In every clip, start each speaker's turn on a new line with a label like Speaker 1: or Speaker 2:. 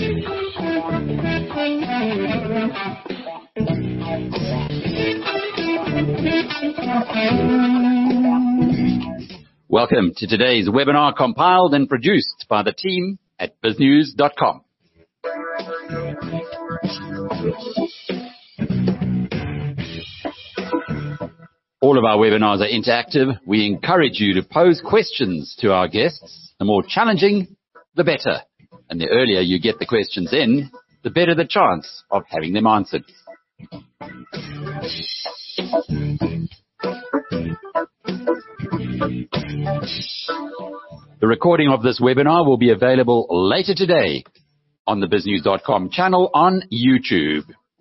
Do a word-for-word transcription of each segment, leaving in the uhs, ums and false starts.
Speaker 1: Welcome to today's webinar, compiled and produced by the team at biz news dot com. All of our webinars are interactive. We encourage you to pose questions to our guests. The more challenging, the better. And the earlier you get the questions in, the better the chance of having them answered. The recording of this webinar will be available later today on the biz news dot com channel on YouTube.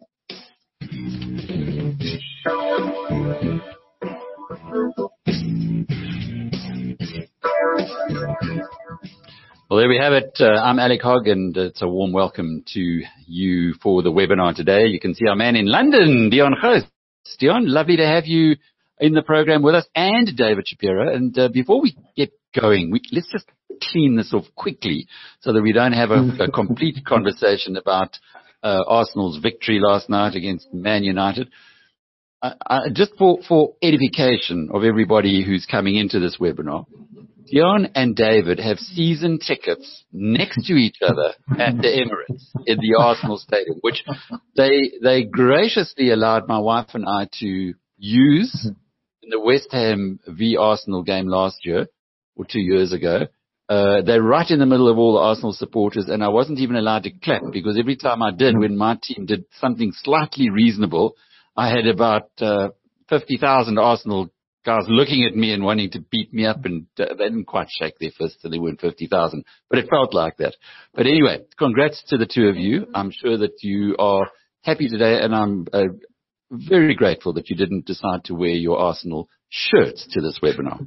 Speaker 1: Well, there we have it. Uh, I'm Alec Hogg, and it's a warm welcome to you for the webinar today. You can see our man in London, Dion Gross. Dion, lovely to have you in the program with us, and David Shapiro. And uh, before we get going, we, let's just clean this off quickly so that we don't have a, a complete conversation about uh, Arsenal's victory last night against Man United. Uh, uh, just for, for edification of everybody who's coming into this webinar, Dion and David have season tickets next to each other at the Emirates in the Arsenal Stadium, which they they graciously allowed my wife and I to use in the West Ham v Arsenal game last year or two years ago. Uh, they're right in the middle of all the Arsenal supporters, and I wasn't even allowed to clap because every time I did, when my team did something slightly reasonable, I had about uh, fifty thousand Arsenal guys looking at me and wanting to beat me up, and uh, they didn't quite shake their fists till they weren't fifty thousand, but it felt like that. But anyway, congrats to the two of you. I'm sure that you are happy today, and I'm uh, very grateful that you didn't decide to wear your Arsenal shirts to this webinar.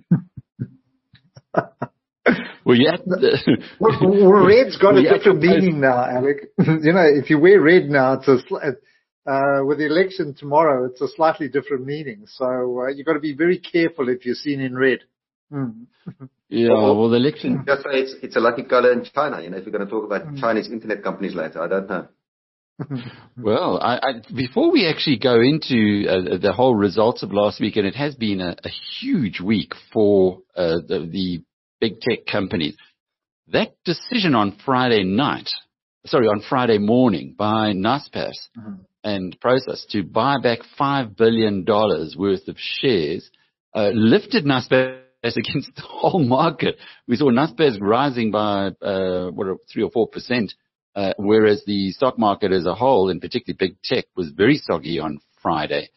Speaker 1: Well, yeah.
Speaker 2: well, well, red's got a different meaning now, Alec. You know, if you wear red now, it's a sl- Uh, with the election tomorrow, it's a slightly different meaning. So uh, you've got to be very careful if you're seen in red. Mm.
Speaker 1: Yeah, well, the election.
Speaker 3: Just say it's, it's a lucky color in China. You know, if you're going to talk about mm. Chinese internet companies later, I don't know.
Speaker 1: Well, I, I, before we actually go into uh, the whole results of last week, and it has been a, a huge week for uh, the, the big tech companies, that decision on Friday night, sorry, on Friday morning by Naspers, mm-hmm. and Prosus to buy back five billion dollars worth of shares, uh, lifted Naspers against the whole market. We saw Naspers rising by, uh, what, three or four percent, uh, whereas the stock market as a whole, and particularly big tech, was very soggy on Friday.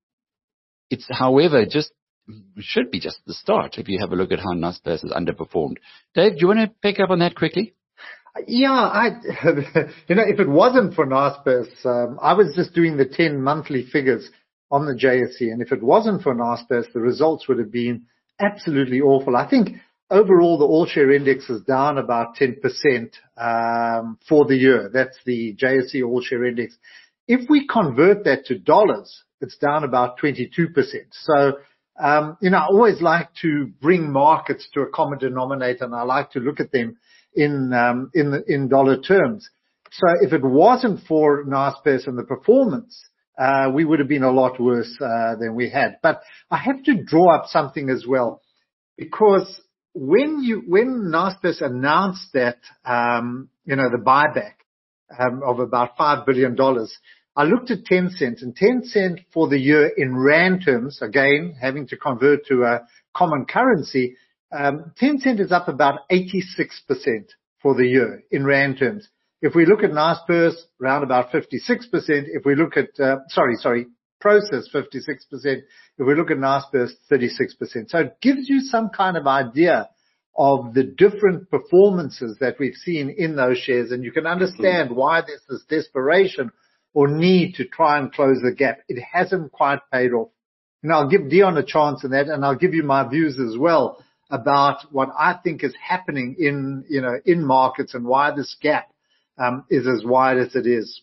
Speaker 1: It's, however, just, should be just the start if you have a look at how Naspers has underperformed. Dave, do you want to pick up on that quickly?
Speaker 2: Yeah, I, you know, if it wasn't for Naspers, um, I was just doing the ten monthly figures on the J S E, and if it wasn't for Naspers, the results would have been absolutely awful. I think overall the all-share index is down about ten percent um, for the year. That's the J S E all-share index. If we convert that to dollars, it's down about twenty-two percent. So, um, you know, I always like to bring markets to a common denominator, and I like to look at them in um, in the, in dollar terms. So if it wasn't for Naspers and the performance, uh, we would have been a lot worse uh, than we had. But I have to draw up something as well, because when you when Naspers announced that um, you know the buyback um, of about five billion dollars, I looked at Tencent, and Tencent for the year in rand terms, again having to convert to a common currency. Um, Tencent is up about eighty-six percent for the year in rand terms. If we look at Naspers, around about fifty-six percent. If we look at, uh, sorry, sorry, Prosus, fifty-six percent. If we look at Naspers, thirty-six percent. So it gives you some kind of idea of the different performances that we've seen in those shares, and you can understand why there's this desperation or need to try and close the gap. It hasn't quite paid off. And I'll give Dion a chance in that, and I'll give you my views as well about what I think is happening in, you know, in markets and why this gap um, is as wide as it is.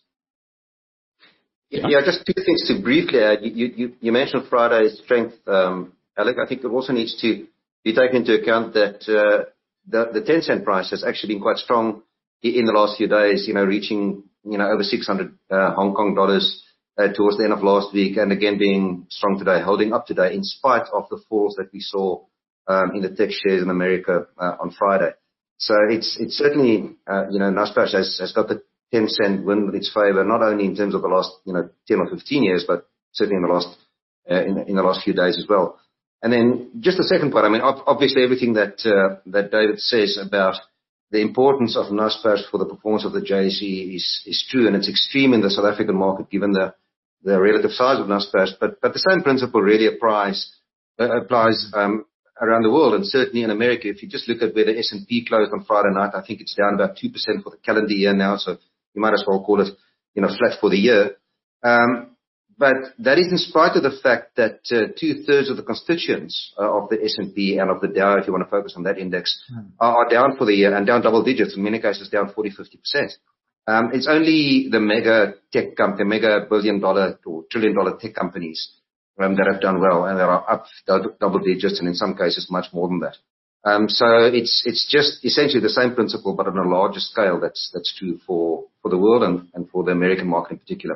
Speaker 3: Yeah, yeah, just two things to briefly add. You, you, you mentioned Friday's strength, um, Alec. I think it also needs to be taken into account that uh, the, the Tencent price has actually been quite strong in the last few days, you know, reaching, you know, over six hundred uh, Hong Kong dollars uh, towards the end of last week, and again being strong today, holding up today in spite of the falls that we saw um, in the tech shares in America uh, on Friday. So it's it's certainly, uh, you know, Naspers has, has got the ten cent wind in its favor, not only in terms of the last, you know, ten or fifteen years, but certainly in the last uh, in, in the last few days as well. And then just the second part, I mean, obviously everything that uh, that David says about the importance of Naspers for the performance of the J S E is, is true, and it's extreme in the South African market given the, the relative size of Naspers. But, but the same principle really applies, uh, applies um, around the world, and certainly in America. If you just look at where the S and P closed on Friday night, I think it's down about two percent for the calendar year now, so you might as well call it, you know, flat for the year. Um, But that is in spite of the fact that uh, two-thirds of the constituents uh, of the S and P and of the Dow, if you want to focus on that index, mm. are, are down for the year, and down double digits, in many cases down forty, fifty percent. Um, it's only the mega tech company, mega billion dollar or trillion dollar tech companies um, that have done well, and they are up double digits, and in some cases much more than that. Um, so it's it's just essentially the same principle, but on a larger scale. That's that's true for, for the world and, and for the American market in particular.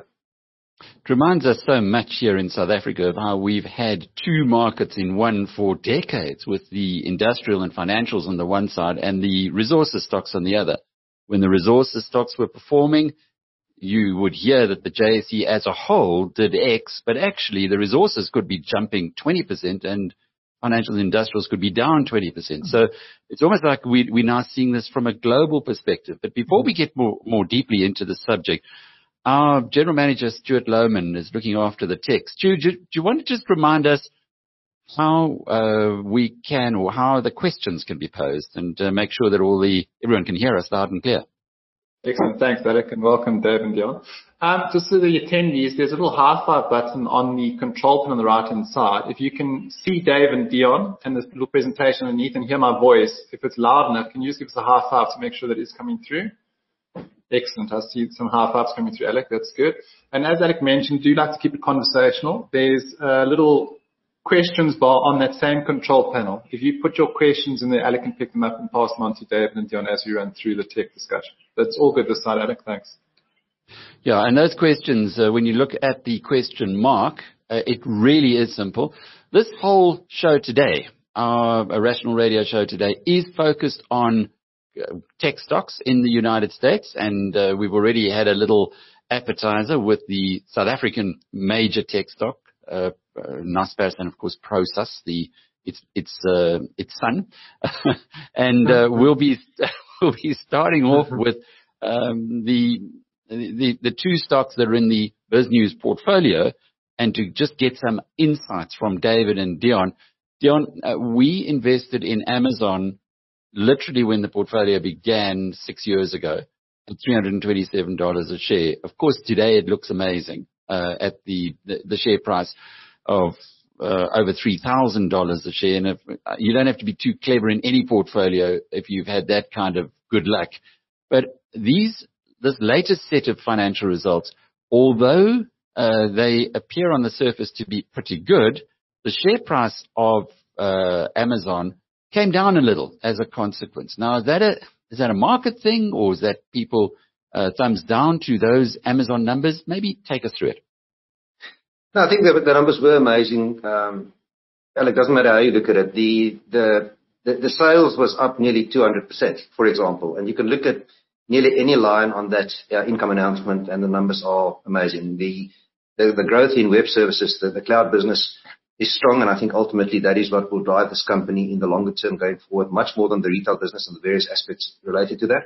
Speaker 1: It reminds us so much here in South Africa of how we've had two markets in one for decades, with the industrial and financials on the one side and the resources stocks on the other. When the resources stocks were performing, you would hear that the J S E as a whole did X, but actually the resources could be jumping twenty percent and financials and industrials could be down twenty percent. So it's almost like we, we're now seeing this from a global perspective. But before we get more, more deeply into the subject, our General Manager, Stuart Lohman, is looking after the tech. Stu, do, do you want to just remind us how uh, we can, or how the questions can be posed, and uh, make sure that all the everyone can hear us loud and clear?
Speaker 4: Excellent. Thanks, Alec, and welcome, Dave and Dion. Um, just so the attendees, there's a little high five button on the control panel on the right-hand side. If you can see Dave and Dion and this little presentation underneath and hear my voice, if it's loud enough, can you just give us a high five to make sure that it's coming through? Excellent. I see some high fives coming through, Alec. That's good. And as Alec mentioned, do like to keep it conversational. There's a little questions bar on that same control panel. If you put your questions in there, Alec can pick them up and pass them on to David and Dion as we run through the tech discussion. That's all good this side, Alec. Thanks.
Speaker 1: Yeah, and those questions, uh, when you look at the question mark, uh, it really is simple. This whole show today, our uh, Rational Radio show today, is focused on tech stocks in the United States, and uh, we've already had a little appetizer with the South African major tech stock, uh, uh, Naspers, and of course Prosus, the its its uh, its son, and uh, we'll be we'll be starting off with um, the the the two stocks that are in the BizNews portfolio, and to just get some insights from David and Dion. Dion, uh, we invested in Amazon literally when the portfolio began six years ago at three hundred twenty-seven dollars a share. Of course, today it looks amazing uh, at the, the, the share price of uh, over three thousand dollars a share. And if, uh, you don't have to be too clever in any portfolio if you've had that kind of good luck. But these, this latest set of financial results, although uh, they appear on the surface to be pretty good, the share price of uh, Amazon came down a little as a consequence. Now, is that a, is that a market thing, or is that people uh, thumbs down to those Amazon numbers? Maybe take us through it.
Speaker 3: No, I think the, the numbers were amazing. Um, well, it doesn't matter how you look at it. The, the, the, the sales was up nearly two hundred percent, for example. And you can look at nearly any line on that uh, income announcement, and the numbers are amazing. The, the, the growth in web services, the, the cloud business, is strong, and I think ultimately that is what will drive this company in the longer term going forward, much more than the retail business and the various aspects related to that.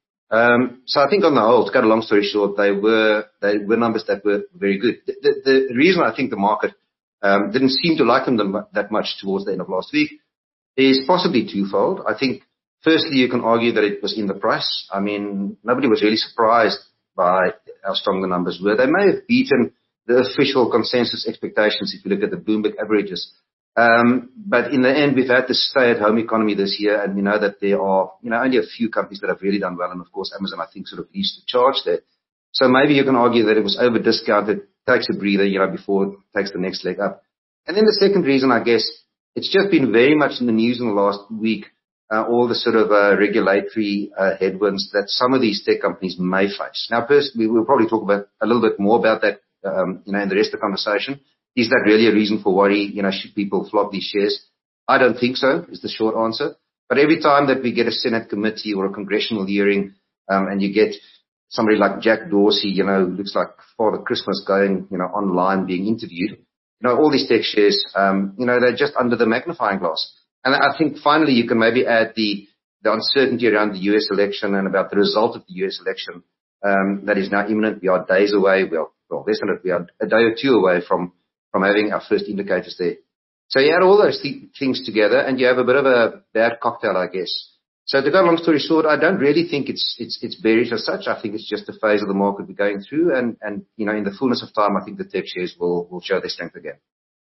Speaker 3: Um, so I think on the whole, to cut a long story short, they were they were numbers that were very good. The, the, the reason I think the market um, didn't seem to like them that much towards the end of last week is possibly twofold. I think, firstly, you can argue that it was in the price. I mean, nobody was really surprised by how strong the numbers were. They may have beaten the official consensus expectations if you look at the Bloomberg averages. Um, but in the end, we've had this stay-at-home economy this year, and we know that there are, you know, only a few companies that have really done well, and of course, Amazon, I think, sort of leads the charge there. So maybe you can argue that it was over-discounted, takes a breather, you know, before it takes the next leg up. And then the second reason, I guess, it's just been very much in the news in the last week, uh, all the sort of uh, regulatory uh, headwinds that some of these tech companies may face. Now, personally, we'll probably talk about a little bit more about that, um, you know, in the rest of the conversation. Is that really a reason for worry? You know, should people flog these shares? I don't think so, is the short answer. But every time that we get a Senate committee or a congressional hearing, um, and you get somebody like Jack Dorsey, you know, looks like Father Christmas going, you know, online being interviewed, you know, all these tech shares, um, you know, they're just under the magnifying glass. And I think finally you can maybe add the, the uncertainty around the U S election and about the result of the U S election, um, that is now imminent. We are days away. We are, well, less than it. We are a day or two away from, from having our first indicators there. So you add all those th- things together and you have a bit of a bad cocktail, I guess. So to go long story short, I don't really think it's, it's, it's bearish as such. I think it's just a phase of the market we're going through. And, and, you know, in the fullness of time, I think the tech shares will, will show their strength again.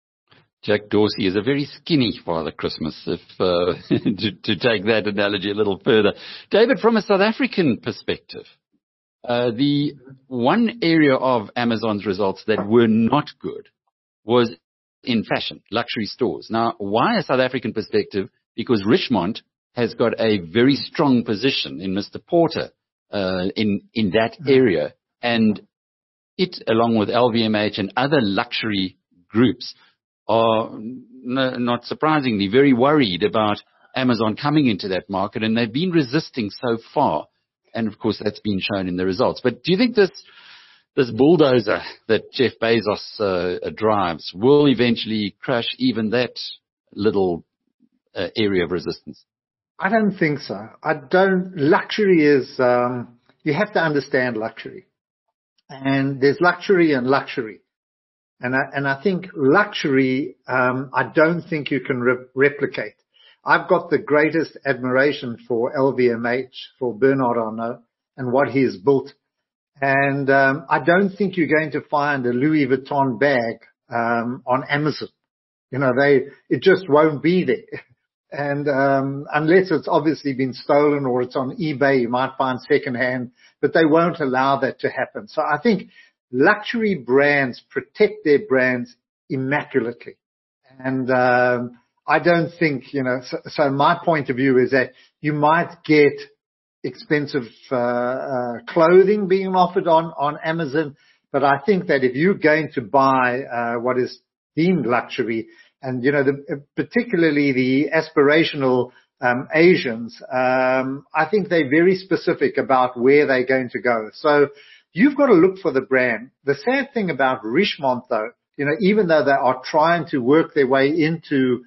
Speaker 1: Jack Dorsey is a very skinny Father Christmas, if, uh, to, to take that analogy a little further. David, from a South African perspective, uh, the one area of Amazon's results that were not good was in fashion, luxury stores. Now, why a South African perspective? Because Richemont has got a very strong position in Mister Porter, uh, in, in that area. And it, along with L V M H and other luxury groups, are no, not surprisingly very worried about Amazon coming into that market, and they've been resisting so far. And of course, that's been shown in the results. But do you think this this bulldozer that Jeff Bezos uh, drives will eventually crush even that little uh, area of resistance?
Speaker 2: I don't think so. I don't. Luxury is, um, you have to understand luxury. And there's luxury and luxury. And I, and I think luxury, um, I don't think you can re- replicate. I've got the greatest admiration for L V M H, for Bernard Arnault, and what he has built. And um, I don't think you're going to find a Louis Vuitton bag um, on Amazon. You know, they it just won't be there. And um, unless it's obviously been stolen or it's on eBay, you might find secondhand, but they won't allow that to happen. So I think luxury brands protect their brands immaculately. And um, I don't think, you know, so, so my point of view is that you might get expensive uh, uh, clothing being offered on, on Amazon, but I think that if you're going to buy uh, what is deemed luxury, and, you know, the, particularly the aspirational um, Asians, um, I think they're very specific about where they're going to go. So you've got to look for the brand. The sad thing about Richemont, though, you know, even though they are trying to work their way into,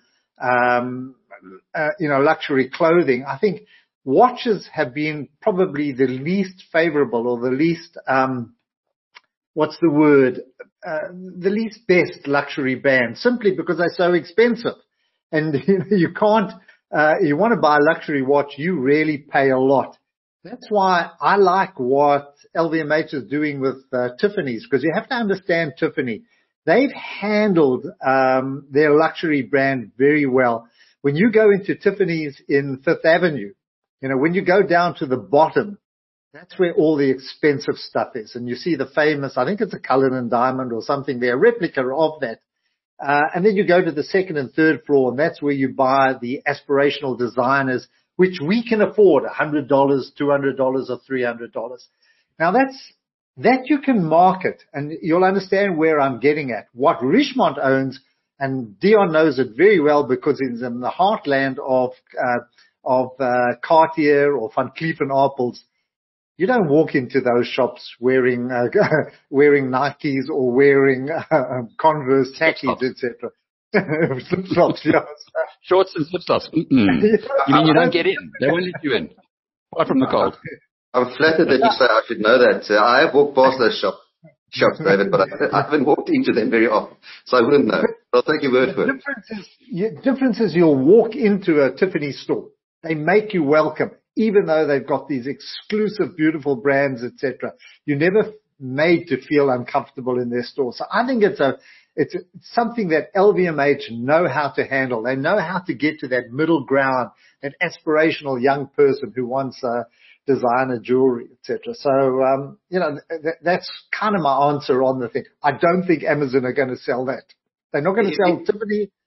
Speaker 2: um, uh, you know, luxury clothing, I think watches have been probably the least favorable or the least, um, what's the word, uh, the least best luxury band, simply because they're so expensive. And you know, you can't, uh, you want to buy a luxury watch, you really pay a lot. That's why I like what L V M H is doing with uh, Tiffany's, because you have to understand Tiffany. They've handled um, their luxury brand very well. When you go into Tiffany's in Fifth Avenue, you know, when you go down to the bottom, that's where all the expensive stuff is. And you see the famous, I think it's a Cullinan diamond or something there, a replica of that. Uh, and then you go to the second and third floor, and that's where you buy the aspirational designers, which we can afford, one hundred dollars, two hundred dollars, or three hundred dollars. Now that's, that you can market, and you'll understand where I'm getting at. What Richemont owns, and Dion knows it very well because it's in the heartland of, uh, of, uh, Cartier or Van Cleef and Arpels. You don't walk into those shops wearing, uh, wearing Nikes or wearing, uh, Converse, khakis, et cetera. Flip-flops, yes.
Speaker 1: Shorts and slip-flops. Mm-mm. You mean you don't get in? They won't let you in. Apart from the cold.
Speaker 3: I'm flattered that you say I should know that. Uh, I have walked past those shop, shops, David, but I, I haven't walked into them very often, so I wouldn't know. I'll take your word for it.
Speaker 2: Difference is, yeah, difference is you'll walk into a Tiffany store. They make you welcome, even though they've got these exclusive, beautiful brands, et cetera. You're never made to feel uncomfortable in their store. So I think it's a, it's something that L V M H know how to handle. They know how to get to that middle ground, that aspirational young person who wants uh, designer jewelry, et cetera. So, um, you know, th- that's kind of my answer on the thing. I don't think Amazon are going to sell that. They're not going to sell Tiffany.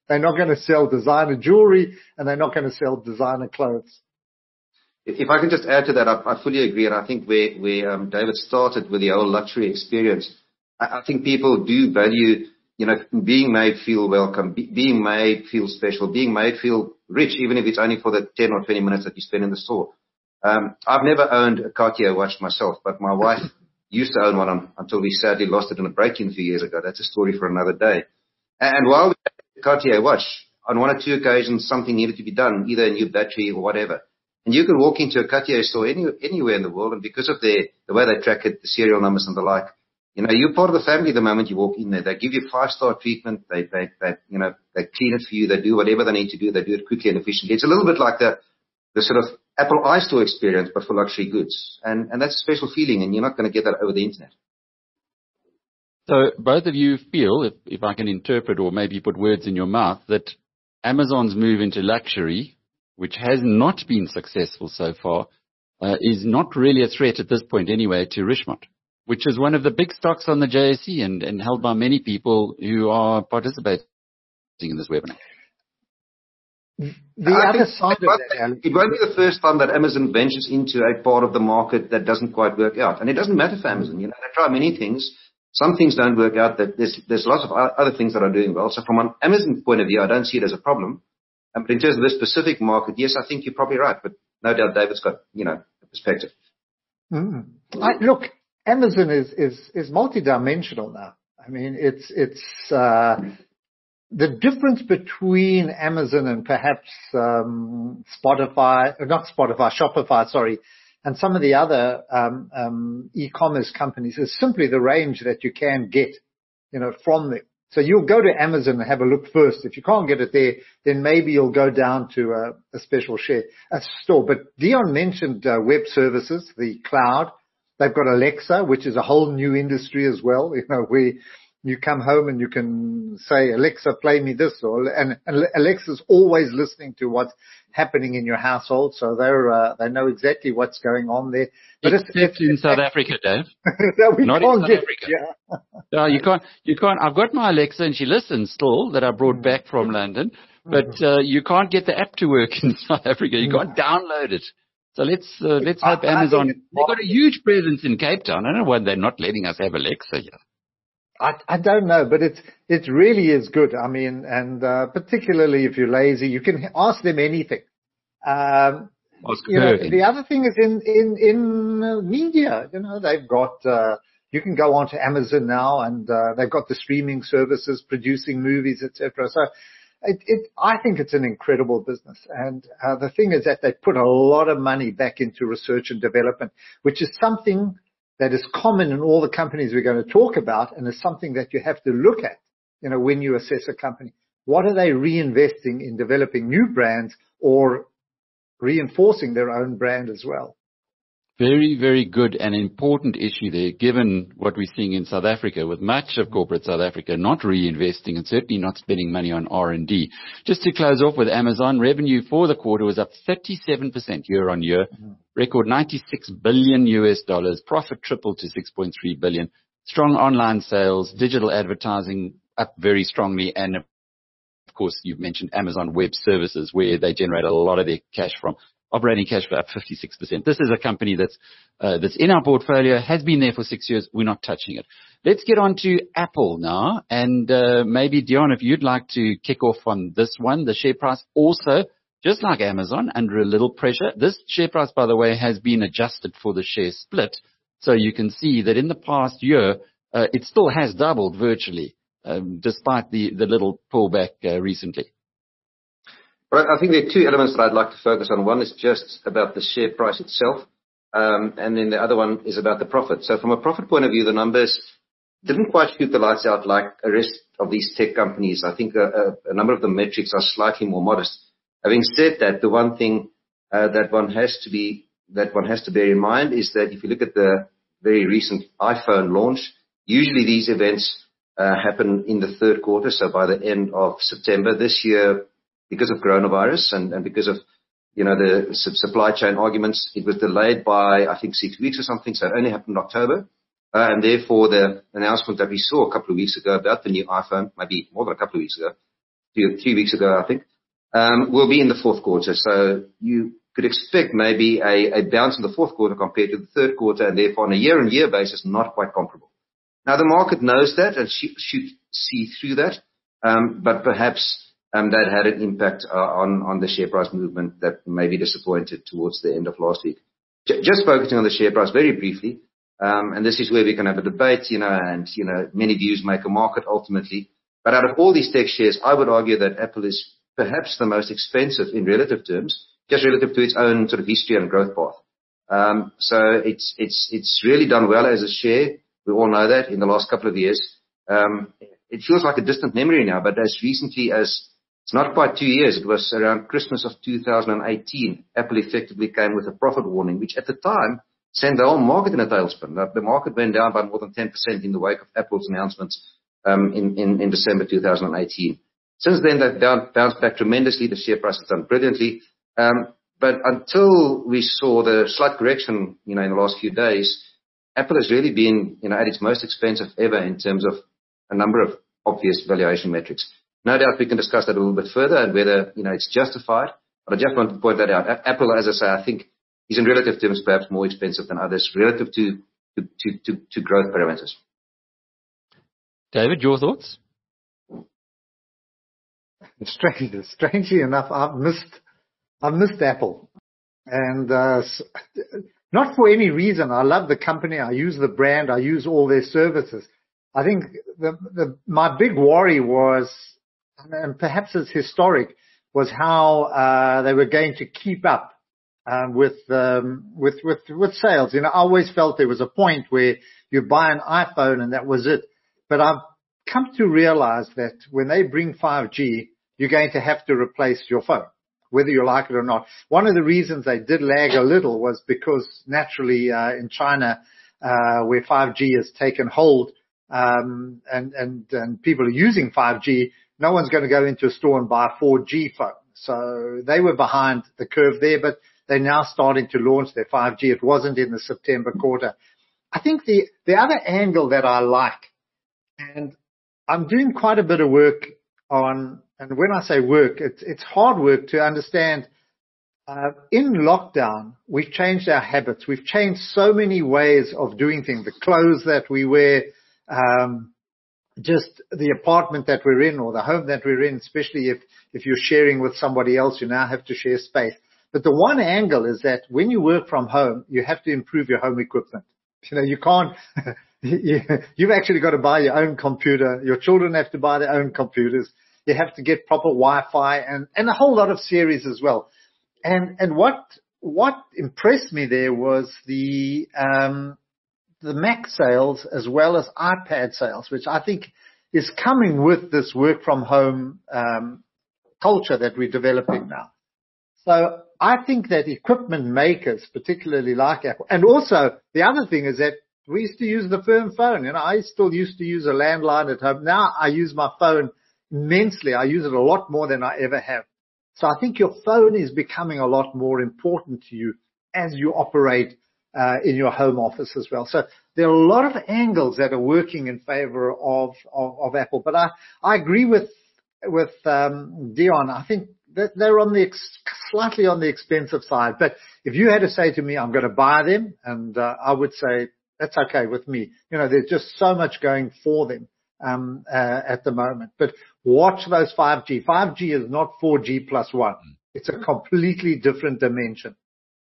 Speaker 2: They're not going to sell designer jewelry, and they're not going to sell designer clothes.
Speaker 3: If I can just add to that, I, I fully agree, and I think where, where um, David started with the whole luxury experience, I, I think people do value, you know, being made feel welcome, be, being made feel special, being made feel rich, even if it's only for the ten or twenty minutes that you spend in the store. Um, I've never owned a Cartier watch myself, but my wife used to own one on, until we sadly lost it in a break-in a few years ago. That's a story for another day. And, and while we had a Cartier watch, on one or two occasions, something needed to be done, either a new battery or whatever. And you can walk into a Cartier store any, anywhere in the world, and because of their, the way they track it, the serial numbers and the like, you know, you're part of the family the moment you walk in there. They give you five-star treatment. They, they, they, you know, they clean it for you. They do whatever they need to do. They do it quickly and efficiently. It's a little bit like the, the sort of Apple iStore experience, but for luxury goods. And, and that's a special feeling, and you're not going to get that over the internet.
Speaker 1: So both of you feel, if, if I can interpret or maybe put words in your mouth, that Amazon's move into luxury, which has not been successful so far, uh, is not really a threat at this point anyway to Richemont, which is one of the big stocks on the J S E and, and held by many people who are participating in this webinar.
Speaker 2: The I other side of that,
Speaker 3: it won't be the first time that Amazon ventures into a part of the market that doesn't quite work out. And it doesn't matter for Amazon. You know, they try many things. Some things don't work out. That there's, there's lots of other things that are doing well. So from an Amazon point of view, I don't see it as a problem. But in terms of this specific market, yes, I think you're probably right. But no doubt David's got, you know, a perspective.
Speaker 2: Mm. I, look, Amazon is, is, is multidimensional now. I mean, it's, it's, uh, the difference between Amazon and perhaps, um, Spotify, not Spotify, Shopify, sorry, and some of the other, um, um, e-commerce companies is simply the range that you can get, you know, from them. So you'll go to Amazon and have a look first. If you can't get it there, then maybe you'll go down to a, a special share, a store. But Dion mentioned uh, web services, the cloud. They've got Alexa, which is a whole new industry as well. You know, where you come home and you can say, Alexa, play me this, or and, and Alexa's always listening to what's happening in your household, so they're uh, they know exactly what's going on there.
Speaker 1: But Except it's, it's in it's, South it's, Africa, Dave.
Speaker 2: No, we
Speaker 1: Not
Speaker 2: can't
Speaker 1: in South
Speaker 2: get,
Speaker 1: Africa.
Speaker 2: Yeah.
Speaker 1: No, you can't. You can't. I've got my Alexa, and she listens still. That I brought back from London, but uh, you can't get the app to work in South Africa. You can't download it. So let's uh, let's hope I, Amazon. I they've got a huge presence in Cape Town. I don't know why they're not letting us have Alexa here.
Speaker 2: I, I don't know, but it's it really is good. I mean, and uh, particularly if you're lazy, you can ask them anything. Um, you know, the other thing is in in in uh, media. You know, they've got. Uh, you can go onto Amazon now, and uh, they've got the streaming services, producing movies, et cetera. So, it, it I think it's an incredible business. And uh, the thing is that they put a lot of money back into research and development, which is something that is common in all the companies we're going to talk about, and is something that you have to look at, you know, when you assess a company. What are they reinvesting in developing new brands or reinforcing their own brand as well?
Speaker 1: Very, very good and important issue there, given what we're seeing in South Africa, with much of corporate South Africa not reinvesting and certainly not spending money on R and D. Just to close off with Amazon, revenue for the quarter was up thirty-seven percent year on year, mm-hmm. record ninety-six billion U S dollars, profit tripled to six point three billion, strong online sales, digital advertising up very strongly, and of course you've mentioned Amazon Web Services, where they generate a lot of their cash from. Operating cash flow up fifty-six percent. This is a company that's uh, that's in our portfolio, has been there for six years. We're not touching it. Let's get on to Apple now. And uh, maybe, Dion, if you'd like to kick off on this one. The share price also, just like Amazon, under a little pressure. This share price, by the way, has been adjusted for the share split. So you can see that in the past year, uh, it still has doubled virtually, um, despite the, the little pullback uh, recently.
Speaker 3: Right, I think there are two elements that I'd like to focus on. One is just about the share price itself, um, and then the other one is about the profit. So from a profit point of view, the numbers didn't quite shoot the lights out like the rest of these tech companies. I think a, a, a number of the metrics are slightly more modest. Having said that, the one thing uh, that one has to be that one has to bear in mind is that if you look at the very recent iPhone launch, usually these events uh, happen in the third quarter, so by the end of September. This year, because of coronavirus and, and because of, you know, the supply chain arguments, it was delayed by, I think, six weeks or something. So it only happened in October. Uh, and therefore, the announcement that we saw a couple of weeks ago about the new iPhone, maybe more than a couple of weeks ago, two, three weeks ago, I think, um, will be in the fourth quarter. So you could expect maybe a, a bounce in the fourth quarter compared to the third quarter, and therefore on a year-on-year basis, not quite comparable. Now, the market knows that and sh- should see through that, um, but perhaps um, that had an impact uh, on, on the share price movement that may be disappointed towards the end of last week. J- just focusing on the share price very briefly, um, and this is where we can have a debate, you know, and, you know, many views make a market ultimately. But out of all these tech shares, I would argue that Apple is perhaps the most expensive in relative terms, just relative to its own sort of history and growth path. Um, so it's, it's, it's really done well as a share. We all know that in the last couple of years. Um, it feels like a distant memory now, but as recently as, it's not quite two years, it was around Christmas of two thousand eighteen, Apple effectively came with a profit warning, which at the time sent the whole market in a tailspin. The market went down by more than ten percent in the wake of Apple's announcements um, in, in, in December two thousand eighteen. Since then, they've bounced back tremendously. The share price has done brilliantly. Um, but until we saw the slight correction, you know, in the last few days, Apple has really been, you know, at its most expensive ever in terms of a number of obvious valuation metrics. No doubt we can discuss that a little bit further and whether, you know, it's justified. But I just want to point that out. Apple, as I say, I think is in relative terms perhaps more expensive than others relative to to to, to, to growth parameters.
Speaker 1: David, your thoughts?
Speaker 2: Strangely, strangely enough, I've missed, I've missed Apple, and uh, not for any reason. I love the company. I use the brand. I use all their services. I think the, the my big worry was, and perhaps it's historic, was how uh, they were going to keep up um, with um, with with with sales. You know, I always felt there was a point where you buy an iPhone and that was it. But I've come to realize that when they bring five G, you're going to have to replace your phone, whether you like it or not. One of the reasons they did lag a little was because naturally uh, in China, uh, where five G has taken hold, um, and, and, and people are using five G, no one's going to go into a store and buy a four G phone. So they were behind the curve there, but they're now starting to launch their five G. It wasn't in the September quarter. I think the, the other angle that I like, and I'm doing quite a bit of work on, and when I say work, it's, it's hard work to understand. Uh, in lockdown, we've changed our habits. We've changed so many ways of doing things. The clothes that we wear, um, just the apartment that we're in or the home that we're in, especially if, if you're sharing with somebody else, you now have to share space. But the one angle is that when you work from home, you have to improve your home equipment. You know, you can't, you've actually got to buy your own computer. Your children have to buy their own computers. You have to get proper Wi-Fi and, and a whole lot of series as well. And, and what, what impressed me there was the, um, the Mac sales as well as iPad sales, which I think is coming with this work from home, um, culture that we're developing now. So I think that equipment makers, particularly like Apple, and also the other thing is that we used to use the firm phone. You know, I still used to use a landline at home. Now I use my phone immensely. I use it a lot more than I ever have. So I think your phone is becoming a lot more important to you as you operate uh, in your home office as well. So there are a lot of angles that are working in favor of, of, of Apple. But I, I agree with, with um, Dion. I think that they're on the ex- slightly on the expensive side. But if you had to say to me, I'm going to buy them, and uh, I would say that's okay with me. You know, there's just so much going for them um, uh, at the moment. But watch those five G. five G is not four G plus one. It's a completely different dimension.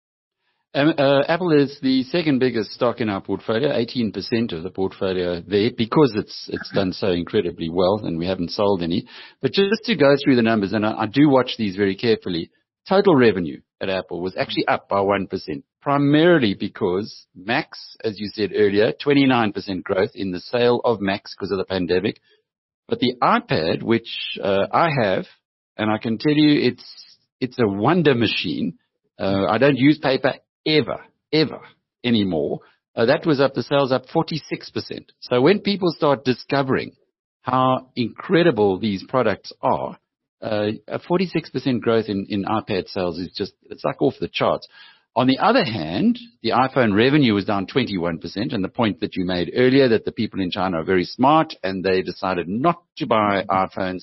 Speaker 1: Um, uh, Apple is the second biggest stock in our portfolio, eighteen percent of the portfolio there, because it's it's done so incredibly well and we haven't sold any. But just to go through the numbers, and I, I do watch these very carefully, total revenue at Apple was actually up by one percent, primarily because Macs, as you said earlier, twenty-nine percent growth in the sale of Macs because of the pandemic. But the iPad, which uh, I have, and I can tell you it's it's a wonder machine. Uh, I don't use paper ever, ever anymore. Uh, that was up, the sales up forty-six percent. So when people start discovering how incredible these products are, uh, a forty-six percent growth in, in iPad sales is just, it's like off the charts. On the other hand, the iPhone revenue was down twenty-one percent, and the point that you made earlier that the people in China are very smart and they decided not to buy iPhones.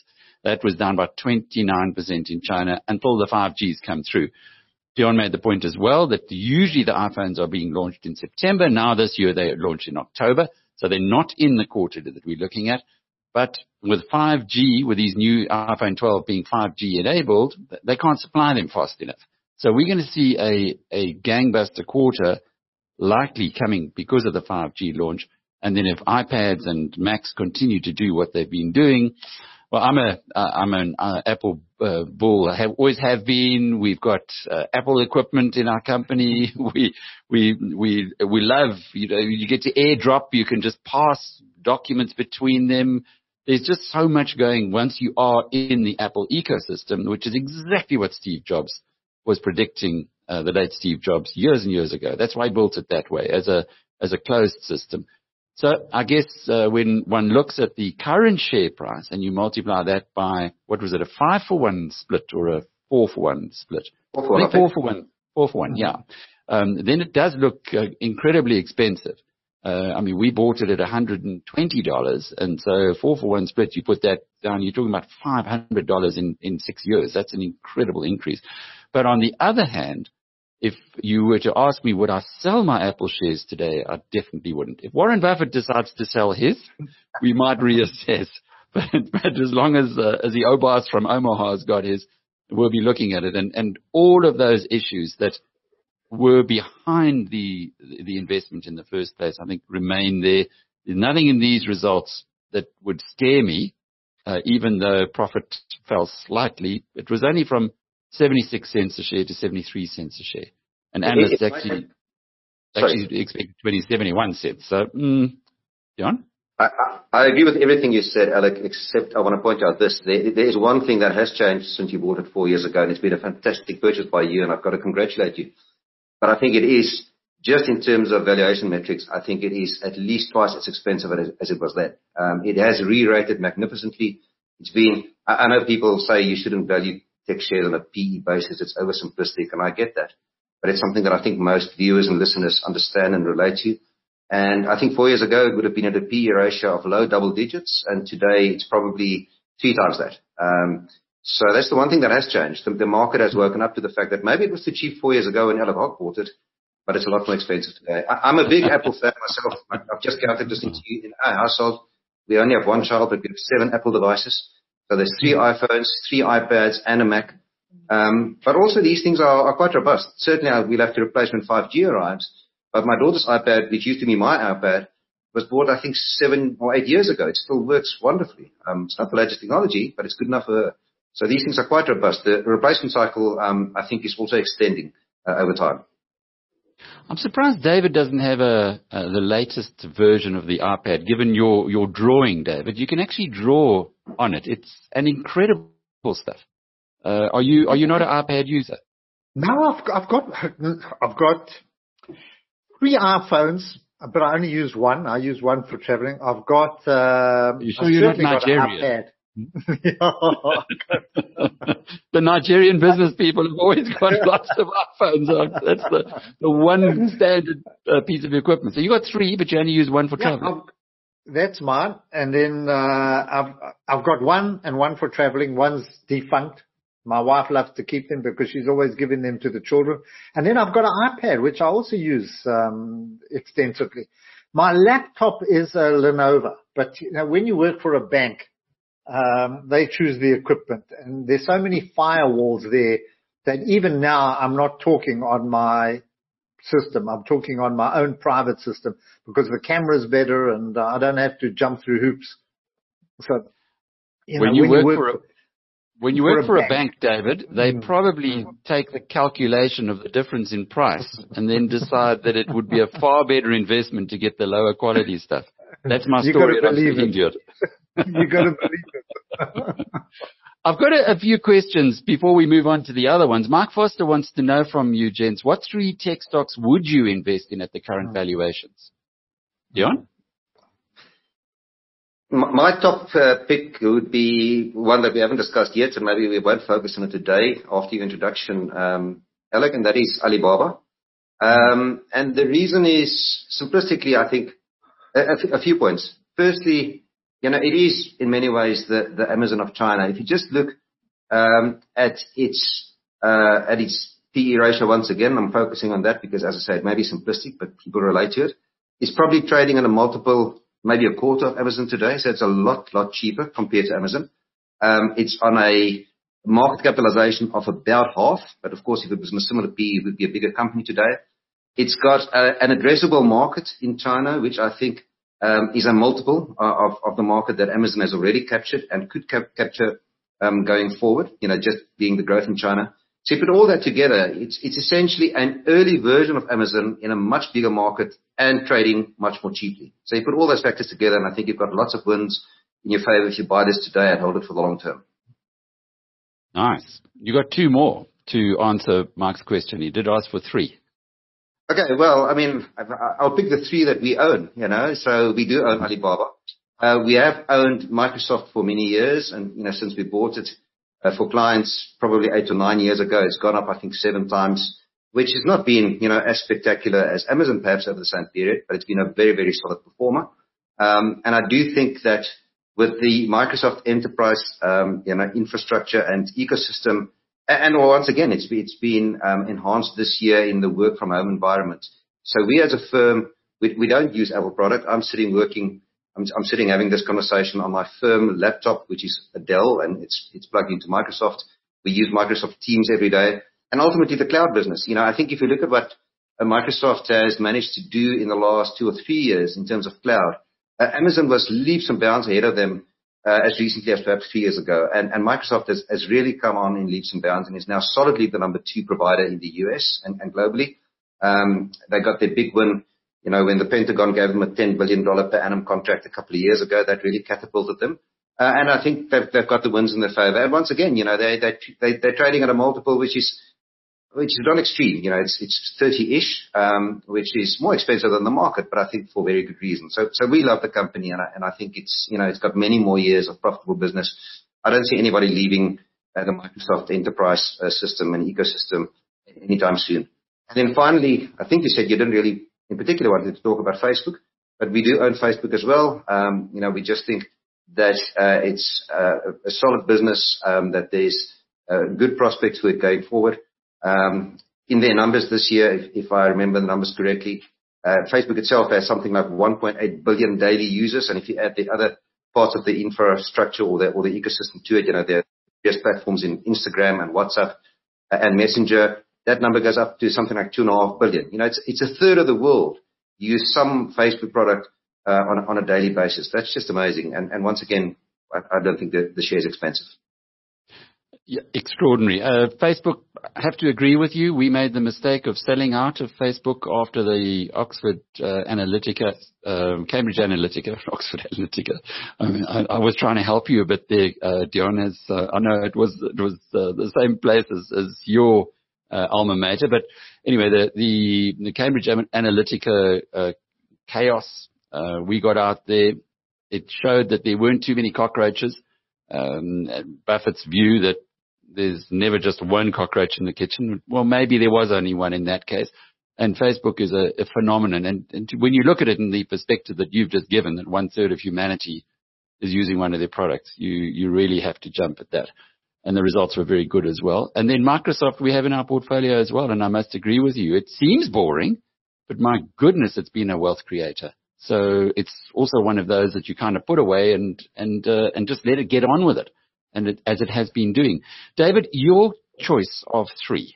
Speaker 1: That was down by twenty-nine percent in China until the five Gs come through. Dion made the point as well that usually the iPhones are being launched in September. Now this year they launched in October, so they're not in the quarter that we're looking at. But with five G, with these new iPhone twelve being five G enabled, they can't supply them fast enough. So we're going to see a, a gangbuster quarter likely coming because of the five G launch. And then if iPads and Macs continue to do what they've been doing, well, I'm a, uh, I'm an uh, Apple uh, bull. I have, always have been. We've got uh, Apple equipment in our company. We, we, we, we love, you know, you get to AirDrop. You can just pass documents between them. There's just so much going once you are in the Apple ecosystem, which is exactly what Steve Jobs was predicting, uh, the late Steve Jobs years and years ago. That's why he built it that way, as a, as a closed system. So I guess uh, when one looks at the current share price and you multiply that by, what was it, a five for one split or a four for one split?
Speaker 3: Four for one.
Speaker 1: I think four for one. Four for one, yeah. Um, then it does look uh, incredibly expensive. Uh, I mean, we bought it at one hundred twenty dollars, and so four for one split, you put that down, you're talking about five hundred dollars in, in six years. That's an incredible increase. But on the other hand, if you were to ask me, would I sell my Apple shares today? I definitely wouldn't. If Warren Buffett decides to sell his, we might reassess. But, but as long as, uh, as the Obas from Omaha has got his, we'll be looking at it. And, and all of those issues that were behind the, the investment in the first place, I think remain there. There's nothing in these results that would scare me, uh, even though profit fell slightly. It was only from seventy-six cents a share to seventy-three cents a share. And analysts actually, actually expect twenty, seventy-one cents. So, mm, John?
Speaker 3: I, I, I agree with everything you said, Alec, except I want to point out this. There, there is one thing that has changed since you bought it four years ago, and it's been a fantastic purchase by you, and I've got to congratulate you. But I think it is, just in terms of valuation metrics, I think it is at least twice as expensive as, as it was then. Um, it has re-rated magnificently. It's been, I, I know people say you shouldn't value tech shares on a P E basis. It's oversimplistic, and I get that. But it's something that I think most viewers and listeners understand and relate to. And I think four years ago, it would have been at a P E ratio of low double digits, and today it's probably three times that. Um, so that's the one thing that has changed. The, the market has woken up to the fact that maybe it was too cheap four years ago when Alec Hogg bought it, but it's a lot more expensive today. I, I'm a big Apple fan myself. I, I've just counted this into in our household. We only have one child, but we have seven Apple devices. So there's three iPhones, three iPads, and a Mac. Um, but also these things are, are quite robust. Certainly we'll have to replace when five G arrives. But my daughter's iPad, which used to be my iPad, was bought, I think, seven or eight years ago. It still works wonderfully. Um, it's not the latest technology, but it's good enough for her. So these things are quite robust. The replacement cycle, um, I think, is also extending uh, over time.
Speaker 1: I'm surprised David doesn't have a, uh, the latest version of the iPad, given your, your drawing, David. You can actually draw on it. It's an incredible stuff. Uh, are you, are you not an iPad user?
Speaker 2: No, I've, I've got, I've got three iPhones, but I only use one. I use one for traveling. I've got, uh,
Speaker 1: you sure you're not Nigerian? The Nigerian business people have always got lots of iPhones. That's the, the one standard uh, piece of equipment. So you got three, but you only use one for
Speaker 2: yeah,
Speaker 1: traveling.
Speaker 2: I've, that's mine. And then uh, I've I've got one and one for traveling. One's defunct. My wife loves to keep them because she's always giving them to the children. And then I've got an iPad, which I also use um, extensively. My laptop is a Lenovo, but you know, when you work for a bank, Um, they choose the equipment, and there's so many firewalls there that even now I'm not talking on my system. I'm talking on my own private system because the camera's better and uh, I don't have to jump through hoops. So, you know,
Speaker 1: when you
Speaker 2: when
Speaker 1: work,
Speaker 2: you work
Speaker 1: for a, when you
Speaker 2: for
Speaker 1: work
Speaker 2: a
Speaker 1: for
Speaker 2: bank,
Speaker 1: a bank, David, they mm. probably take the calculation of the difference in price and then decide that it would be a far better investment to get the lower quality stuff. That's my
Speaker 2: you
Speaker 1: story.
Speaker 2: Gotta believe it.
Speaker 1: it.
Speaker 2: You got to believe it.
Speaker 1: I've got a, a few questions before we move on to the other ones. Mark Foster wants to know from you, gents, what three tech stocks would you invest in at the current valuations? Dion?
Speaker 3: My top uh, pick would be one that we haven't discussed yet, and maybe we won't focus on it today after your introduction, um, Alec, and that is Alibaba. Um, and the reason is, simplistically, I think, a, a few points. Firstly, you know, it is in many ways the, the Amazon of China. If you just look um, at its uh, at its P E ratio once again, I'm focusing on that because, as I say, it may be simplistic, but people relate to it. It's probably trading at a multiple, maybe a quarter of Amazon today, so it's a lot, lot cheaper compared to Amazon. Um, it's on a market capitalization of about half, but of course, if it was in a similar P E, it would be a bigger company today. It's got a, an addressable market in China, which I think um, is a multiple of, of the market that Amazon has already captured and could cap- capture um, going forward, you know, just being the growth in China. So you put all that together, it's, it's essentially an early version of Amazon in a much bigger market and trading much more cheaply. So you put all those factors together, and I think you've got lots of wins in your favor if you buy this today and hold it for the long term.
Speaker 1: Nice. You got two more to answer Mark's question. He did ask for three.
Speaker 3: Okay, well, I mean, I'll pick the three that we own, you know. So we do own Alibaba. Uh, we have owned Microsoft for many years, and, you know, since we bought it uh, for clients probably eight or nine years ago, it's gone up, I think, seven times, which has not been, you know, as spectacular as Amazon perhaps over the same period, but it's been a very, very solid performer. Um, and I do think that with the Microsoft enterprise, um, you know, infrastructure and ecosystem, and well, once again, it's, it's been um, enhanced this year in the work from home environment. So we as a firm, we, we don't use Apple product. I'm sitting working, I'm, I'm sitting having this conversation on my firm laptop, which is a Dell, and it's, it's plugged into Microsoft. We use Microsoft Teams every day. And ultimately the cloud business. You know, I think if you look at what uh, Microsoft has managed to do in the last two or three years in terms of cloud, uh, Amazon was leaps and bounds ahead of them uh, as recently as perhaps three years ago. And, and Microsoft has, has really come on in leaps and bounds and is now solidly the number two provider in the U S and, and globally. Um, they got their big win, you know, when the Pentagon gave them a ten billion dollars per annum contract a couple of years ago. That really catapulted them. Uh, and I think they've, they've got the wins in their favor. And once again, you know, they, they, they, they're trading at a multiple which is which is not extreme. You know, it's, it's thirty-ish, um, which is more expensive than the market, but I think for very good reason. So, so we love the company, and I, and I think it's, you know, it's got many more years of profitable business. I don't see anybody leaving uh, the Microsoft enterprise uh, system and ecosystem anytime soon. And then finally, I think you said you didn't really, in particular, wanted to talk about Facebook, but we do own Facebook as well. Um, you know, we just think that uh, it's uh, a solid business, um, that there's uh, good prospects for it going forward. Um, in their numbers this year, if, if I remember the numbers correctly, uh, Facebook itself has something like one point eight billion daily users. And if you add the other parts of the infrastructure or the, or the ecosystem to it, you know, there are various platforms in Instagram and WhatsApp uh, and Messenger, that number goes up to something like two and a half billion. You know, it's, it's a third of the world use some Facebook product uh, on, on a daily basis. That's just amazing. And, and once again, I, I don't think the, the share is expensive.
Speaker 1: Yeah, extraordinary. Uh, Facebook, I have to agree with you. We made the mistake of selling out of Facebook after the Oxford uh, Analytica, um, Cambridge Analytica, Oxford Analytica. I mean, I, I was trying to help you a bit there, uh, Dion. As uh, I know it was it was uh, the same place as, as your uh, alma mater, but anyway, the the, the Cambridge Analytica uh, chaos. Uh, we got out there. It showed that there weren't too many cockroaches. Um, Buffett's view that there's never just one cockroach in the kitchen. Well, maybe there was only one in that case. And Facebook is a, a phenomenon. And, and when you look at it in the perspective that you've just given, that one third of humanity is using one of their products, you, you really have to jump at that. And the results were very good as well. And then Microsoft we have in our portfolio as well. And I must agree with you. It seems boring, but my goodness, it's been a wealth creator. So it's also one of those that you kind of put away and, and, uh, and just let it get on with it. And it, as it has been doing. David, your choice of three.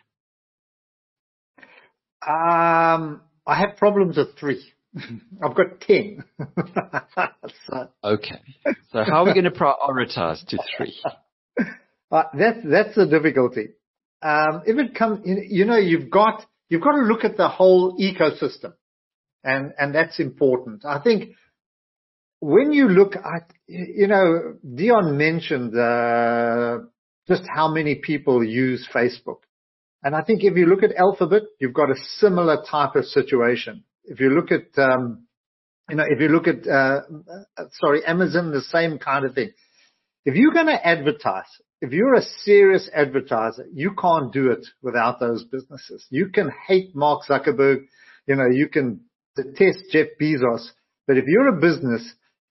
Speaker 2: Um, I have problems with three. I've got ten. so.
Speaker 1: Okay. So how are we going to prioritize to three?
Speaker 2: Uh, that's, that's the difficulty. Um, if it comes, you know, you've got, you've got to look at the whole ecosystem. And, and that's important. I think when you look at, you know, Dion mentioned uh, just how many people use Facebook. And I think if you look at Alphabet, you've got a similar type of situation. If you look at, um, you know, if you look at, uh, sorry, Amazon, the same kind of thing. If you're going to advertise, if you're a serious advertiser, you can't do it without those businesses. You can hate Mark Zuckerberg, you know, you can detest Jeff Bezos, but if you're a business,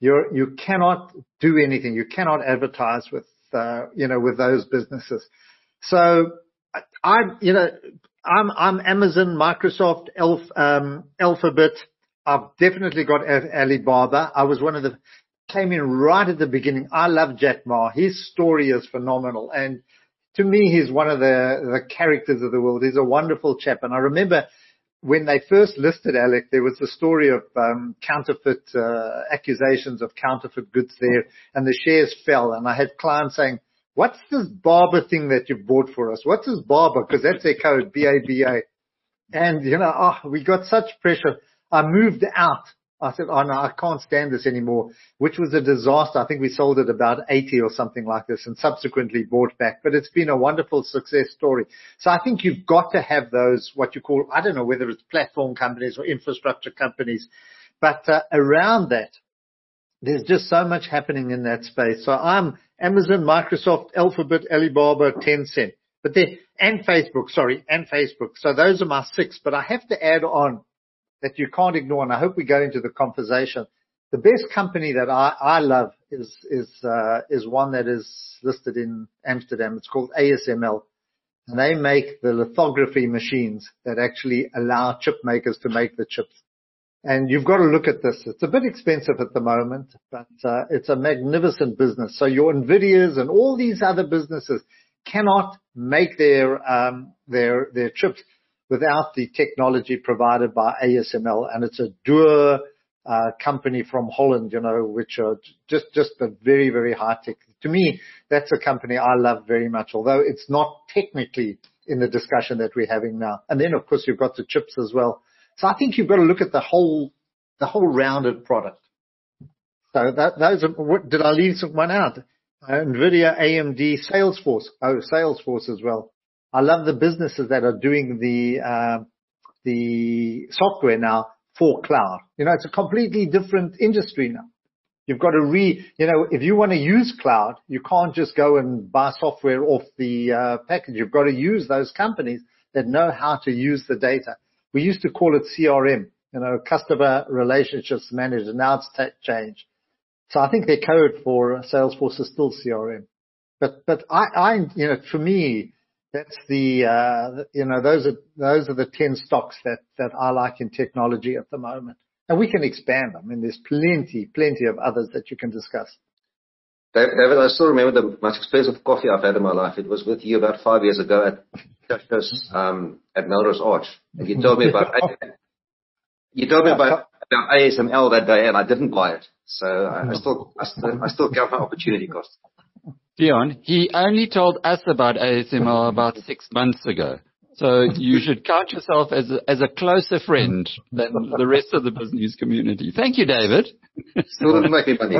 Speaker 2: You're, you cannot do anything. You cannot advertise with, uh, you know, with those businesses. So I'm, you know, I'm, I'm Amazon, Microsoft, Elf, um, Alphabet. I've definitely got Alibaba. I was one of the, came in right at the beginning. I love Jack Ma. His story is phenomenal. And to me, he's one of the, the characters of the world. He's a wonderful chap. And I remember when they first listed Alec, there was the story of um, counterfeit, uh, accusations of counterfeit goods there, and the shares fell. And I had clients saying, what's this Barber thing that you bought for us? What's this Barber? Because that's their code, B A B A. And, you know, oh, we got such pressure. I moved out. I said, oh no, I can't stand this anymore, which was a disaster. I think we sold it about eighty or something like this and subsequently bought back. But it's been a wonderful success story. So I think you've got to have those, what you call, I don't know whether it's platform companies or infrastructure companies, but uh, around that, there's just so much happening in that space. So I'm Amazon, Microsoft, Alphabet, Alibaba, Tencent, but they, and Facebook, sorry, and Facebook. So those are my six, but I have to add on that you can't ignore, and I hope we go into the conversation. The best company that I, I love is, is, uh, is one that is listed in Amsterdam. It's called A S M L, and they make the lithography machines that actually allow chip makers to make the chips. And you've got to look at this. It's a bit expensive at the moment, but uh, it's a magnificent business. So your Nvidias and all these other businesses cannot make their um, their their chips without the technology provided by A S M L. And it's a Dürr uh, company from Holland, you know, which are just just a very very high tech. To me, that's a company I love very much, although it's not technically in the discussion that we're having now. And then of course you've got the chips as well. So I think you've got to look at the whole, the whole rounded product. So that, those are, what, did I leave one out? Uh, Nvidia, A M D, Salesforce. Oh, Salesforce as well. I love the businesses that are doing the, uh, the software now for cloud. You know, it's a completely different industry now. You've got to re, you know, if you want to use cloud, you can't just go and buy software off the uh, package. You've got to use those companies that know how to use the data. We used to call it C R M, you know, customer relationships manager. Now it's t- changed. So I think their code for Salesforce is still C R M. But, but I, I, you know, for me, that's the, uh, you know, those are, those are the ten stocks that, that I like in technology at the moment. And we can expand them. I mean, there's plenty, plenty of others that you can discuss.
Speaker 3: David, I still remember the most expensive coffee I've had in my life. It was with you about five years ago at um, at Melrose Arch. And you told me about you told me about, about A S M L that day, and I didn't buy it. So I, I still I still I still count my opportunity cost.
Speaker 1: Dion, he only told us about A S M L about six months ago. So you should count yourself as a, as a closer friend than the rest of the business community. Thank you, David.
Speaker 3: Still didn't make me money.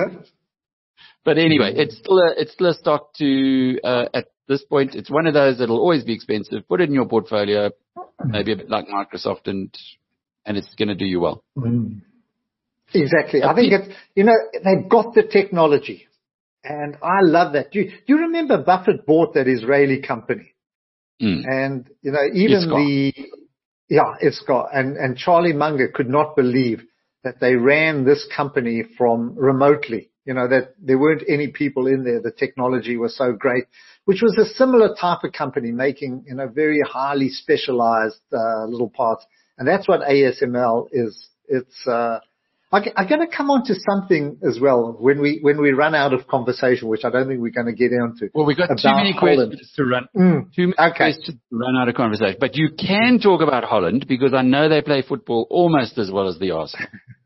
Speaker 1: But anyway, it's still a, it's still a stock to, uh, at this point, it's one of those that'll always be expensive. Put it in your portfolio, maybe a bit like Microsoft, and, and it's going to do you well.
Speaker 2: Mm. Exactly. I think it's, you know, they've got the technology, and I love that. Do you, do you remember Buffett bought that Israeli company?
Speaker 1: Mm.
Speaker 2: And, you know, even the, yeah, it's got, and, and Charlie Munger could not believe that they ran this company from remotely. You know, that there weren't any people in there. The technology was so great, which was a similar type of company making, you know, very highly specialized, uh, little parts. And that's what A S M L is. It's, uh, I, I'm going to come on to something as well when we, when we run out of conversation, which I don't think we're going to get into.
Speaker 1: Well, we've got too many Holland. questions to run,
Speaker 2: mm,
Speaker 1: too many
Speaker 2: okay.
Speaker 1: questions to run out of conversation. But you can talk about Holland because I know they play football almost as well as the Arsenal.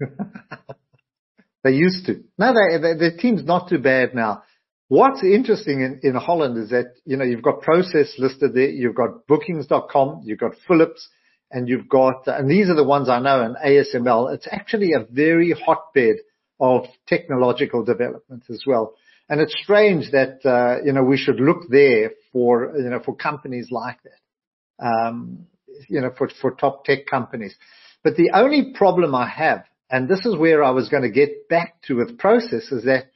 Speaker 2: They used to. No, they, they, their team's not too bad now. What's interesting in, in Holland is that, you know, you've got Process listed there, you've got bookings dot com, you've got Philips, and you've got, and these are the ones I know, and A S M L. It's actually a very hotbed of technological development as well. And it's strange that, uh, you know, we should look there for, you know, for companies like that, um, you know, for, for top tech companies. But the only problem I have, and this is where I was going to get back to with Process, is that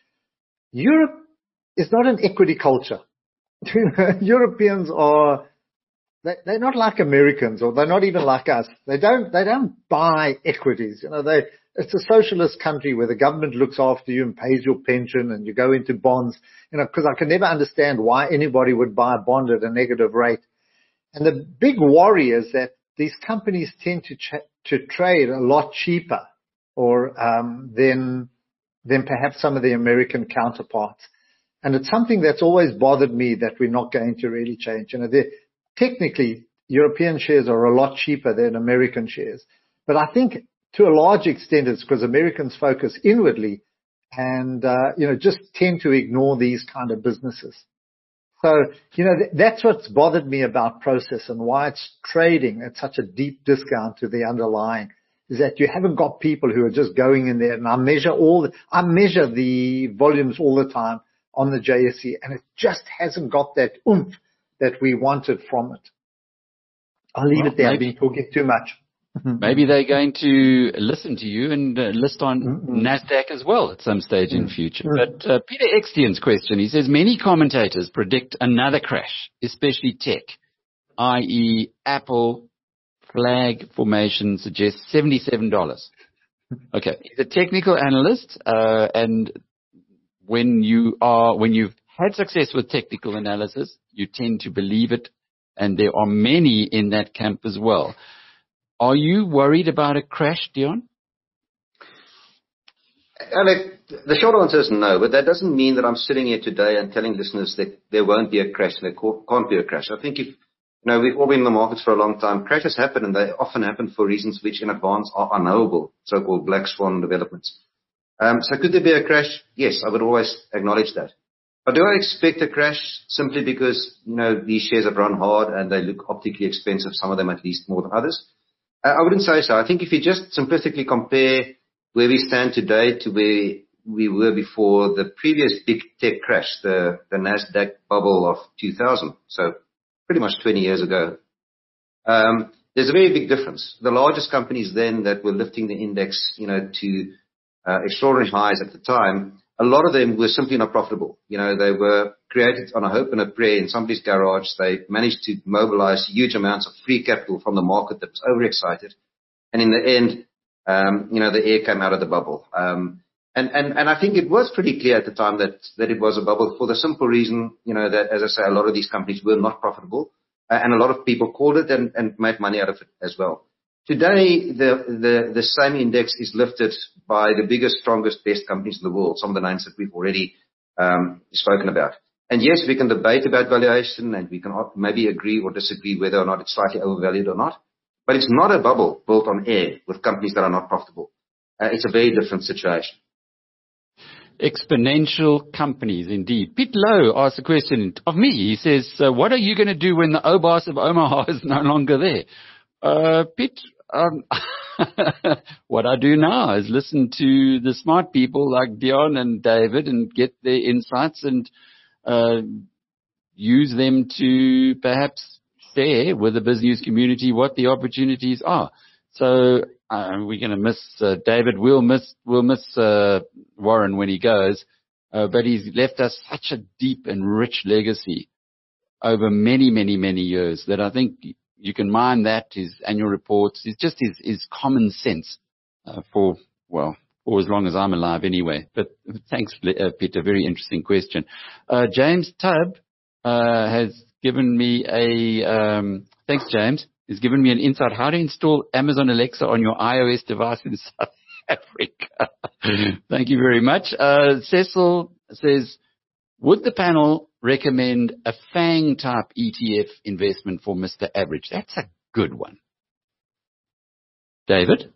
Speaker 2: Europe is not an equity culture. Europeans are they, they're not like Americans, or they're not even like us. They don't, they don't buy equities. You know, they, it's a socialist country where the government looks after you and pays your pension, and you go into bonds, you know, because I can never understand why anybody would buy a bond at a negative rate. And the big worry is that these companies tend to ch- to trade a lot cheaper, or um, than than perhaps some of the American counterparts. And it's something that's always bothered me that we're not going to really change. You know, technically, European shares are a lot cheaper than American shares. But I think to a large extent it's because Americans focus inwardly and, uh, you know, just tend to ignore these kind of businesses. So, you know, th- that's what's bothered me about Prosus and why it's trading at such a deep discount to the underlying, is that you haven't got people who are just going in there. And I measure all the, I measure the volumes all the time on the J S E, and it just hasn't got that oomph that we wanted from it. I'll leave well, it there. Maybe, I've been talking too much.
Speaker 1: Maybe they're going to listen to you and uh, list on mm-hmm. NASDAQ as well at some stage mm-hmm. in future. But uh, Peter Extian's question, he says, many commentators predict another crash, especially tech, that is. Apple flag formation suggests seventy-seven dollars. Okay. He's a technical analyst, uh, and when you are, when you've had success with technical analysis, you tend to believe it, and there are many in that camp as well. Are you worried about a crash, Dion?
Speaker 3: Alec, the short answer is no, but that doesn't mean that I'm sitting here today and telling listeners that there won't be a crash, and there can't be a crash. I think if, you know, we've all been in the markets for a long time. Crashes happen, and they often happen for reasons which in advance are unknowable, so-called black swan developments. Um, so could there be a crash? Yes, I would always acknowledge that. But do I expect a crash simply because, you know, these shares have run hard and they look optically expensive, some of them at least more than others? Uh, I wouldn't say so. I think if you just simplistically compare where we stand today to where we were before the previous big tech crash, the, the NASDAQ bubble of two thousand, so pretty much twenty years ago, um, there's a very big difference. The largest companies then that were lifting the index, you know, to uh, extraordinary highs at the time, a lot of them were simply not profitable. You know, they were created on a hope and a prayer in somebody's garage. They managed to mobilize huge amounts of free capital from the market that was overexcited. And in the end, um, you know, the air came out of the bubble. Um, and, and, and I think it was pretty clear at the time that, that it was a bubble for the simple reason, you know, that, as I say, a lot of these companies were not profitable. Uh, and a lot of people called it and, and made money out of it as well. Today, the, the, the same index is lifted by the biggest, strongest, best companies in the world, some of the names that we've already um, spoken about. And yes, we can debate about valuation, and we can maybe agree or disagree whether or not it's slightly overvalued or not. But it's not a bubble built on air with companies that are not profitable. Uh, it's a very different situation.
Speaker 1: Exponential companies, indeed. Pete Lowe asked a question of me. He says, uh, what are you going to do when the O B A S of Omaha is no longer there? Uh, Pete, um, what I do now is listen to the smart people like Dion and David and get their insights and uh, use them to perhaps share with the business community what the opportunities are. So uh, we're going to miss uh, David. We'll miss we'll miss uh, Warren when he goes, uh, but he's left us such a deep and rich legacy over many, many, many years that I think you can mine that, his annual reports, it's just his, his common sense uh, for, well, for as long as I'm alive anyway. But thanks, uh, Peter. Very interesting question. Uh, James Tubb uh, has given me a, um, thanks, James, has given me an insight how to install Amazon Alexa on your iOS device in South Africa. Thank you very much. Uh, Cecil says, would the panel recommend a FANG type E T F investment for Mister Average? That's a good one. David?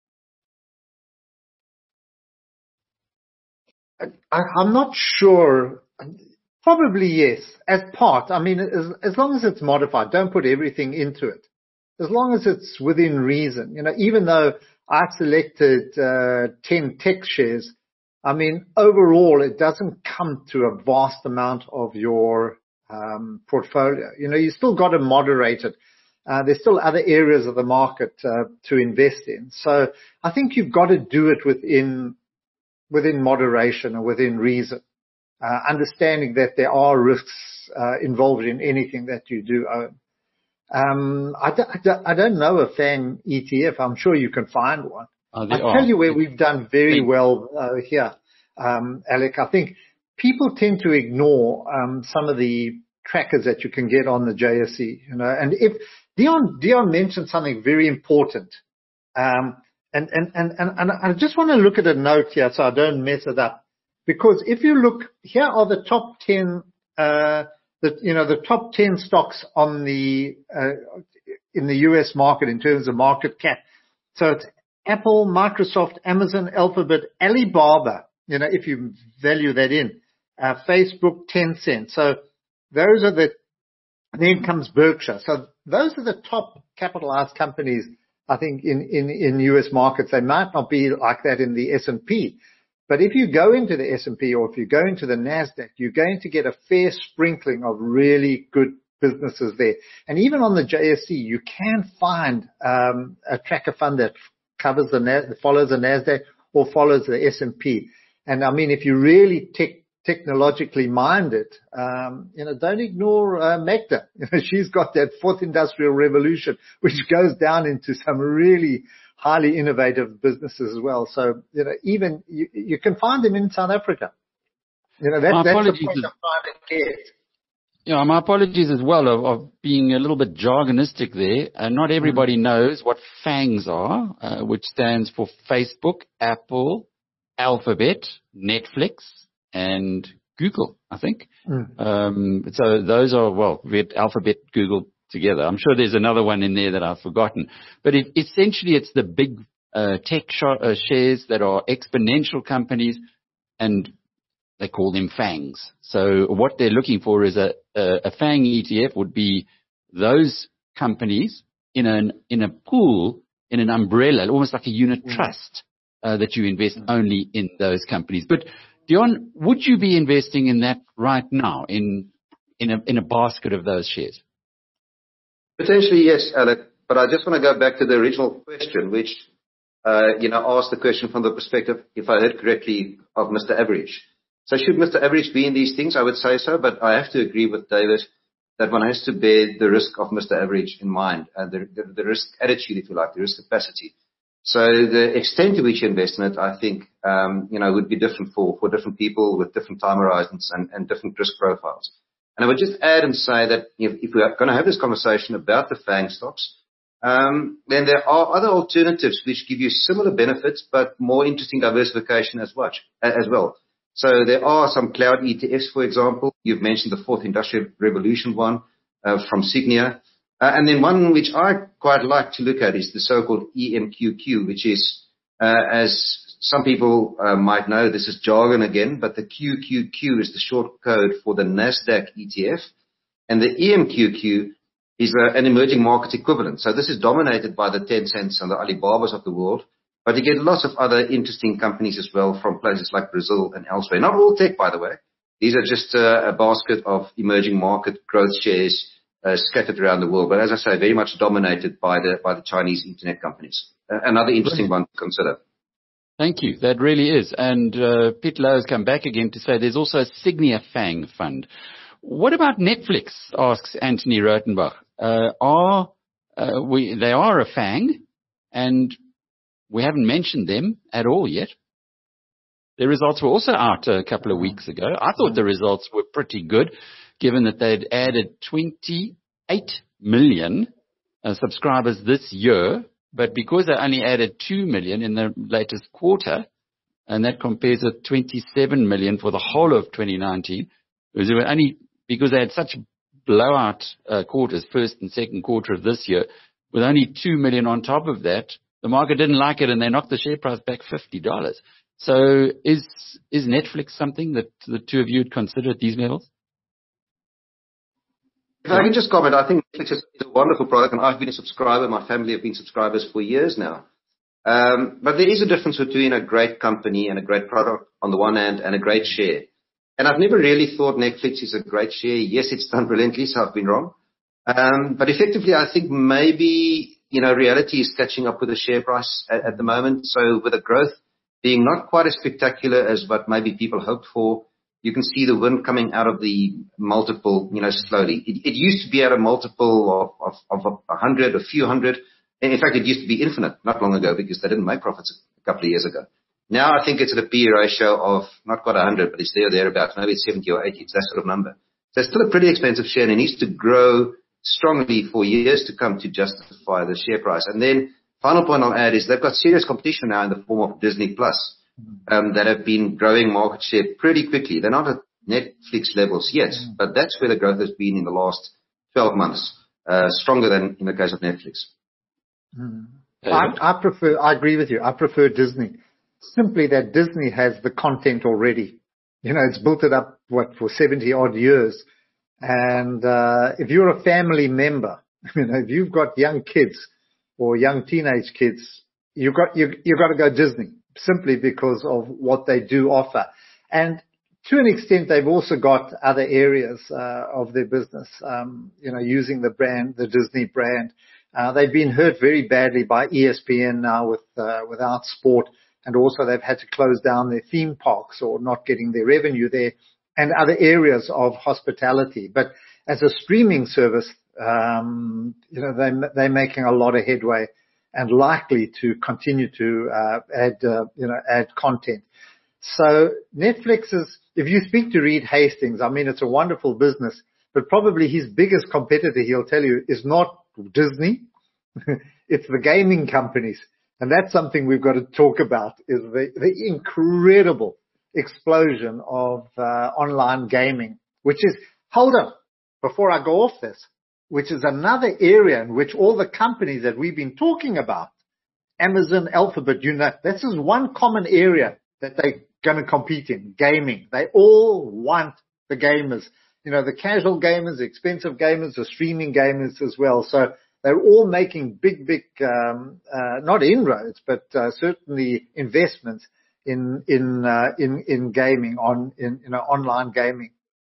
Speaker 2: I, I'm not sure. Probably yes, as part. I mean, as, as long as it's modified, don't put everything into it. As long as it's within reason. You know, even though I selected uh, ten tech shares, I mean, overall, it doesn't come to a vast amount of your um, portfolio. You know, you still got to moderate it. Uh, there's still other areas of the market uh, to invest in. So I think you've got to do it within within moderation or within reason, uh, understanding that there are risks uh, involved in anything that you do own. Um, I, d- I, d- I don't know a FANG E T F. I'm sure you can find one.
Speaker 1: Oh,
Speaker 2: I'll tell you where we've done very well uh, here, um, Alec. I think people tend to ignore um, some of the trackers that you can get on the J S E. You know, and if Dion Dion mentioned something very important, um, and, and and and and I just want to look at a note here so I don't mess it up, because if you look, here are the top ten, uh, the you know the top ten stocks on the uh, in the U S market in terms of market cap. So it's Apple, Microsoft, Amazon, Alphabet, Alibaba, you know, if you value that in, uh, Facebook, Tencent. So those are the, then comes Berkshire. So those are the top capitalized companies, I think, in, in, in U S markets. They might not be like that in the S and P. But if you go into the S and P or if you go into the NASDAQ, you're going to get a fair sprinkling of really good businesses there. And even on the J S E, you can find um, a tracker fund that covers the that follows the NASDAQ or follows the S and P. And I mean, if you really tech, technologically minded, um, you know, don't ignore uh, Magda. You know, she's got that fourth industrial revolution, which goes down into some really highly innovative businesses as well. So, you know, even you, you can find them in South Africa. You know, that, that's the point I'm trying to get.
Speaker 1: Yeah, my apologies as well of, of being a little bit jargonistic there. Uh, not everybody mm. knows what FANGs are, uh, which stands for Facebook, Apple, Alphabet, Netflix, and Google, I think. Mm. Um, so those are, well, we had Alphabet, Google together. I'm sure there's another one in there that I've forgotten. But it, essentially, it's the big uh, tech sh- uh, shares that are exponential companies, and they call them FANGs. So what they're looking for is a, a, a FANG E T F would be those companies in an in a pool, in an umbrella, almost like a unit mm. trust, uh, that you invest mm. only in those companies. But Dion, would you be investing in that right now, in in a in a basket of those shares?
Speaker 3: Potentially, yes, Alec. But I just want to go back to the original question, which uh, you know asked the question from the perspective, if I heard correctly, of Mister Average. So should Mister Average be in these things? I would say so, but I have to agree with David that one has to bear the risk of Mister Average in mind, and the, the, the risk attitude, if you like, the risk capacity. So the extent to which you invest in it, I think, um, you know, would be different for, for different people with different time horizons and, and different risk profiles. And I would just add and say that if, if we are going to have this conversation about the FANG stocks, um, then there are other alternatives which give you similar benefits, but more interesting diversification as well. As well. So there are some cloud E T Fs, for example. You've mentioned the fourth industrial revolution one uh, from Signia. Uh, and then one which I quite like to look at is the so-called E M Q Q, which is, uh, as some people uh, might know, this is jargon again, but the Q Q Q is the short code for the NASDAQ E T F. And the E M Q Q is uh, an emerging market equivalent. So this is dominated by the Tencents and the Alibabas of the world. But you get lots of other interesting companies as well from places like Brazil and elsewhere. Not all tech, by the way. These are just uh, a basket of emerging market growth shares uh, scattered around the world. But as I say, very much dominated by the by the Chinese internet companies. Uh, another interesting one to consider.
Speaker 1: Thank you. That really is. And uh, Pete Lowe has come back again to say there's also a Signia FANG fund. What about Netflix, asks Anthony Rotenbach. Uh, are uh, we? They are a FANG, and we haven't mentioned them at all yet. Their results were also out a couple of weeks ago. I thought the results were pretty good, given that they'd added twenty-eight million uh, subscribers this year. But because they only added two million in the latest quarter, and that compares with twenty-seven million for the whole of twenty nineteen, it was only because they had such blowout uh, quarters, first and second quarter of this year, with only two million on top of that. The market didn't like it, and they knocked the share price back fifty dollars. So is is Netflix something that the two of you would consider at these levels?
Speaker 3: If I can just comment, I think Netflix is a wonderful product, and I've been a subscriber. My family have been subscribers for years now. Um, but there is a difference between a great company and a great product on the one hand and a great share. And I've never really thought Netflix is a great share. Yes, it's done brilliantly, so I've been wrong. Um, but effectively, I think maybe, you know, reality is catching up with the share price at, at the moment. So with the growth being not quite as spectacular as what maybe people hoped for, you can see the wind coming out of the multiple, you know, slowly. It, it used to be at a multiple of, of, of a hundred, a few hundred. And in fact, it used to be infinite not long ago because they didn't make profits a couple of years ago. Now I think it's at a P E ratio of not quite a hundred, but it's there or thereabouts. Maybe it's seventy or eighty. It's that sort of number. So it's still a pretty expensive share, and it needs to grow strongly for years to come to justify the share price. And then final point I'll add is they've got serious competition now in the form of Disney Plus, um, that have been growing market share pretty quickly. They're not at Netflix levels yet, but that's where the growth has been in the last twelve months, uh, stronger than in the case of Netflix.
Speaker 2: Mm. I, I prefer, I agree with you. I prefer Disney. Simply that Disney has the content already. You know, it's built it up, what, for seventy odd years. And, uh, if you're a family member, you know, if you've got young kids or young teenage kids, you've got, you, you've got to go Disney simply because of what they do offer. And to an extent, they've also got other areas, uh, of their business, um, you know, using the brand, the Disney brand. Uh, they've been hurt very badly by E S P N now with, uh, without sport. And also they've had to close down their theme parks or not getting their revenue there and other areas of hospitality. But as a streaming service, um, you know, they, they're making a lot of headway and likely to continue to, uh, add, uh, you know, add content. So Netflix is, if you speak to Reed Hastings, I mean, it's a wonderful business, but probably his biggest competitor, he'll tell you, is not Disney. It's the gaming companies. And that's something we've got to talk about, is the, the incredible explosion of uh, online gaming, which is, hold on, before I go off this, which is another area in which all the companies that we've been talking about, Amazon, Alphabet, you know, this is one common area that they're going to compete in, gaming. They all want the gamers, you know, the casual gamers, the expensive gamers, the streaming gamers as well. So they're all making big, big, um, uh, not inroads, but uh, certainly investments in in uh, in in gaming, on in you know online gaming.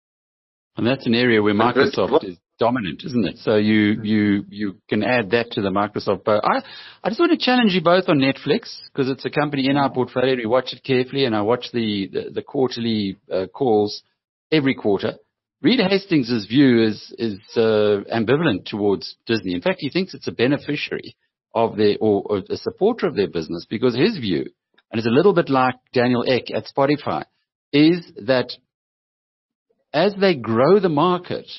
Speaker 1: And that's an area where Microsoft is dominant, isn't it? So you mm-hmm. you you can add that to the Microsoft bow. I I just want to challenge you both on Netflix, because it's a company in our portfolio. We watch it carefully, and I watch the the, the quarterly uh, calls every quarter. Reed Hastings' view is is uh, ambivalent towards Disney. In fact, he thinks it's a beneficiary of their, or, or a supporter of their business, because his view, and it's a little bit like Daniel Ek at Spotify, is that as they grow the market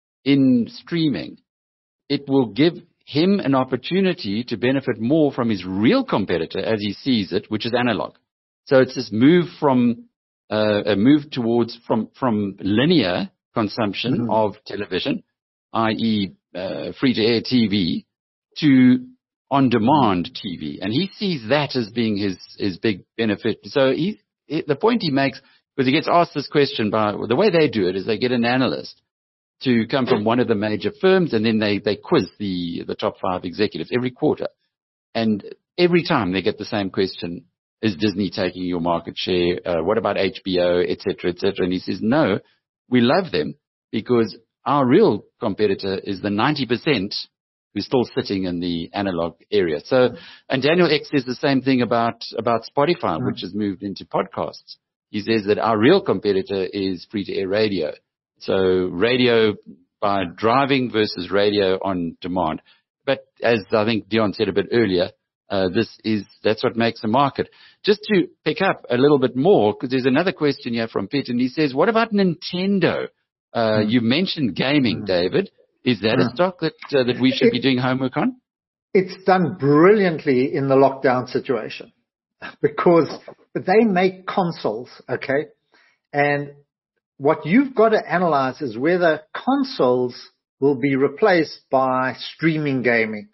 Speaker 1: in streaming, it will give him an opportunity to benefit more from his real competitor, as he sees it, which is analog. So it's this move from uh, a move towards from from linear consumption mm-hmm. of television, that is, uh, free-to-air T V, to on-demand T V, and he sees that as being his his big benefit. So he, the point he makes, because he gets asked this question by the way they do it is they get an analyst to come from one of the major firms, and then they they quiz the the top five executives every quarter, and every time they get the same question: is Disney taking your market share? Uh, what about H B O, et cetera, et cetera? And he says, no, we love them because our real competitor is the ninety percent who's still sitting in the analog area. So, and Daniel Ek says the same thing about, about Spotify, which has moved into podcasts. He says that our real competitor is free-to-air radio. So radio by driving versus radio on demand. But as I think Dion said a bit earlier, uh, this is, that's what makes a market. Just to pick up a little bit more, because there's another question here from Pete, and he says, what about Nintendo? Uh, mm. You mentioned gaming, mm. David. Is that mm. a stock that, uh, that we should it, be doing homework on?
Speaker 2: It's done brilliantly in the lockdown situation because they make consoles, okay? And what you've got to analyze is whether consoles will be replaced by streaming gaming.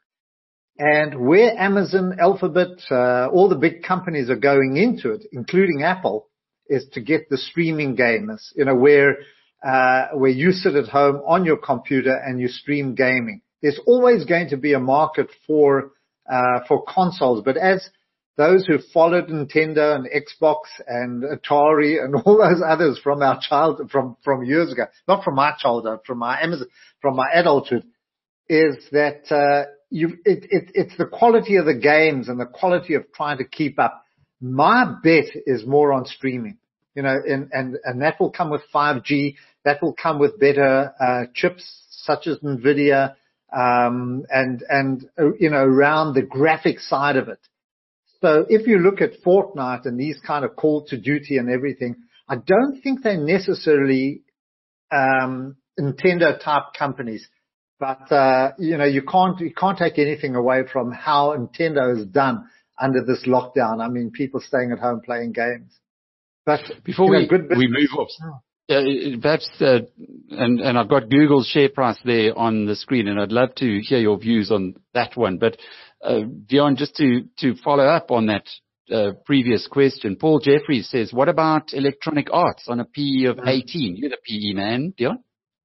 Speaker 2: And where Amazon, Alphabet, uh, all the big companies are going into it, including Apple, is to get the streaming gamers, you know, where, uh, where you sit at home on your computer and you stream gaming. There's always going to be a market for, uh, for consoles, but as those who followed Nintendo and Xbox and Atari and all those others from our child, from, from years ago, not from my childhood, from my Amazon, from my adulthood, is that, uh, you, it, it, it's the quality of the games and the quality of trying to keep up. My bet is more on streaming. you know, and, and, and that will come with five G. That will come with better, uh, chips such as NVIDIA, um, and, and, uh, you know, around the graphic side of it. So if you look at Fortnite and these kind of Call to Duty and everything, I don't think they're necessarily, um, Nintendo type companies. But, uh, you know, you can't, you can't take anything away from how Nintendo has done under this lockdown. I mean, people staying at home playing games. But
Speaker 1: before
Speaker 2: you know,
Speaker 1: we,
Speaker 2: good
Speaker 1: we move off, uh, perhaps, uh, and, and I've got Google's share price there on the screen, and I'd love to hear your views on that one. But, uh, Dion, just to, to follow up on that, uh, previous question, Paul Jeffries says, what about Electronic Arts on a P E of eighteen? You're the P E man, Dion.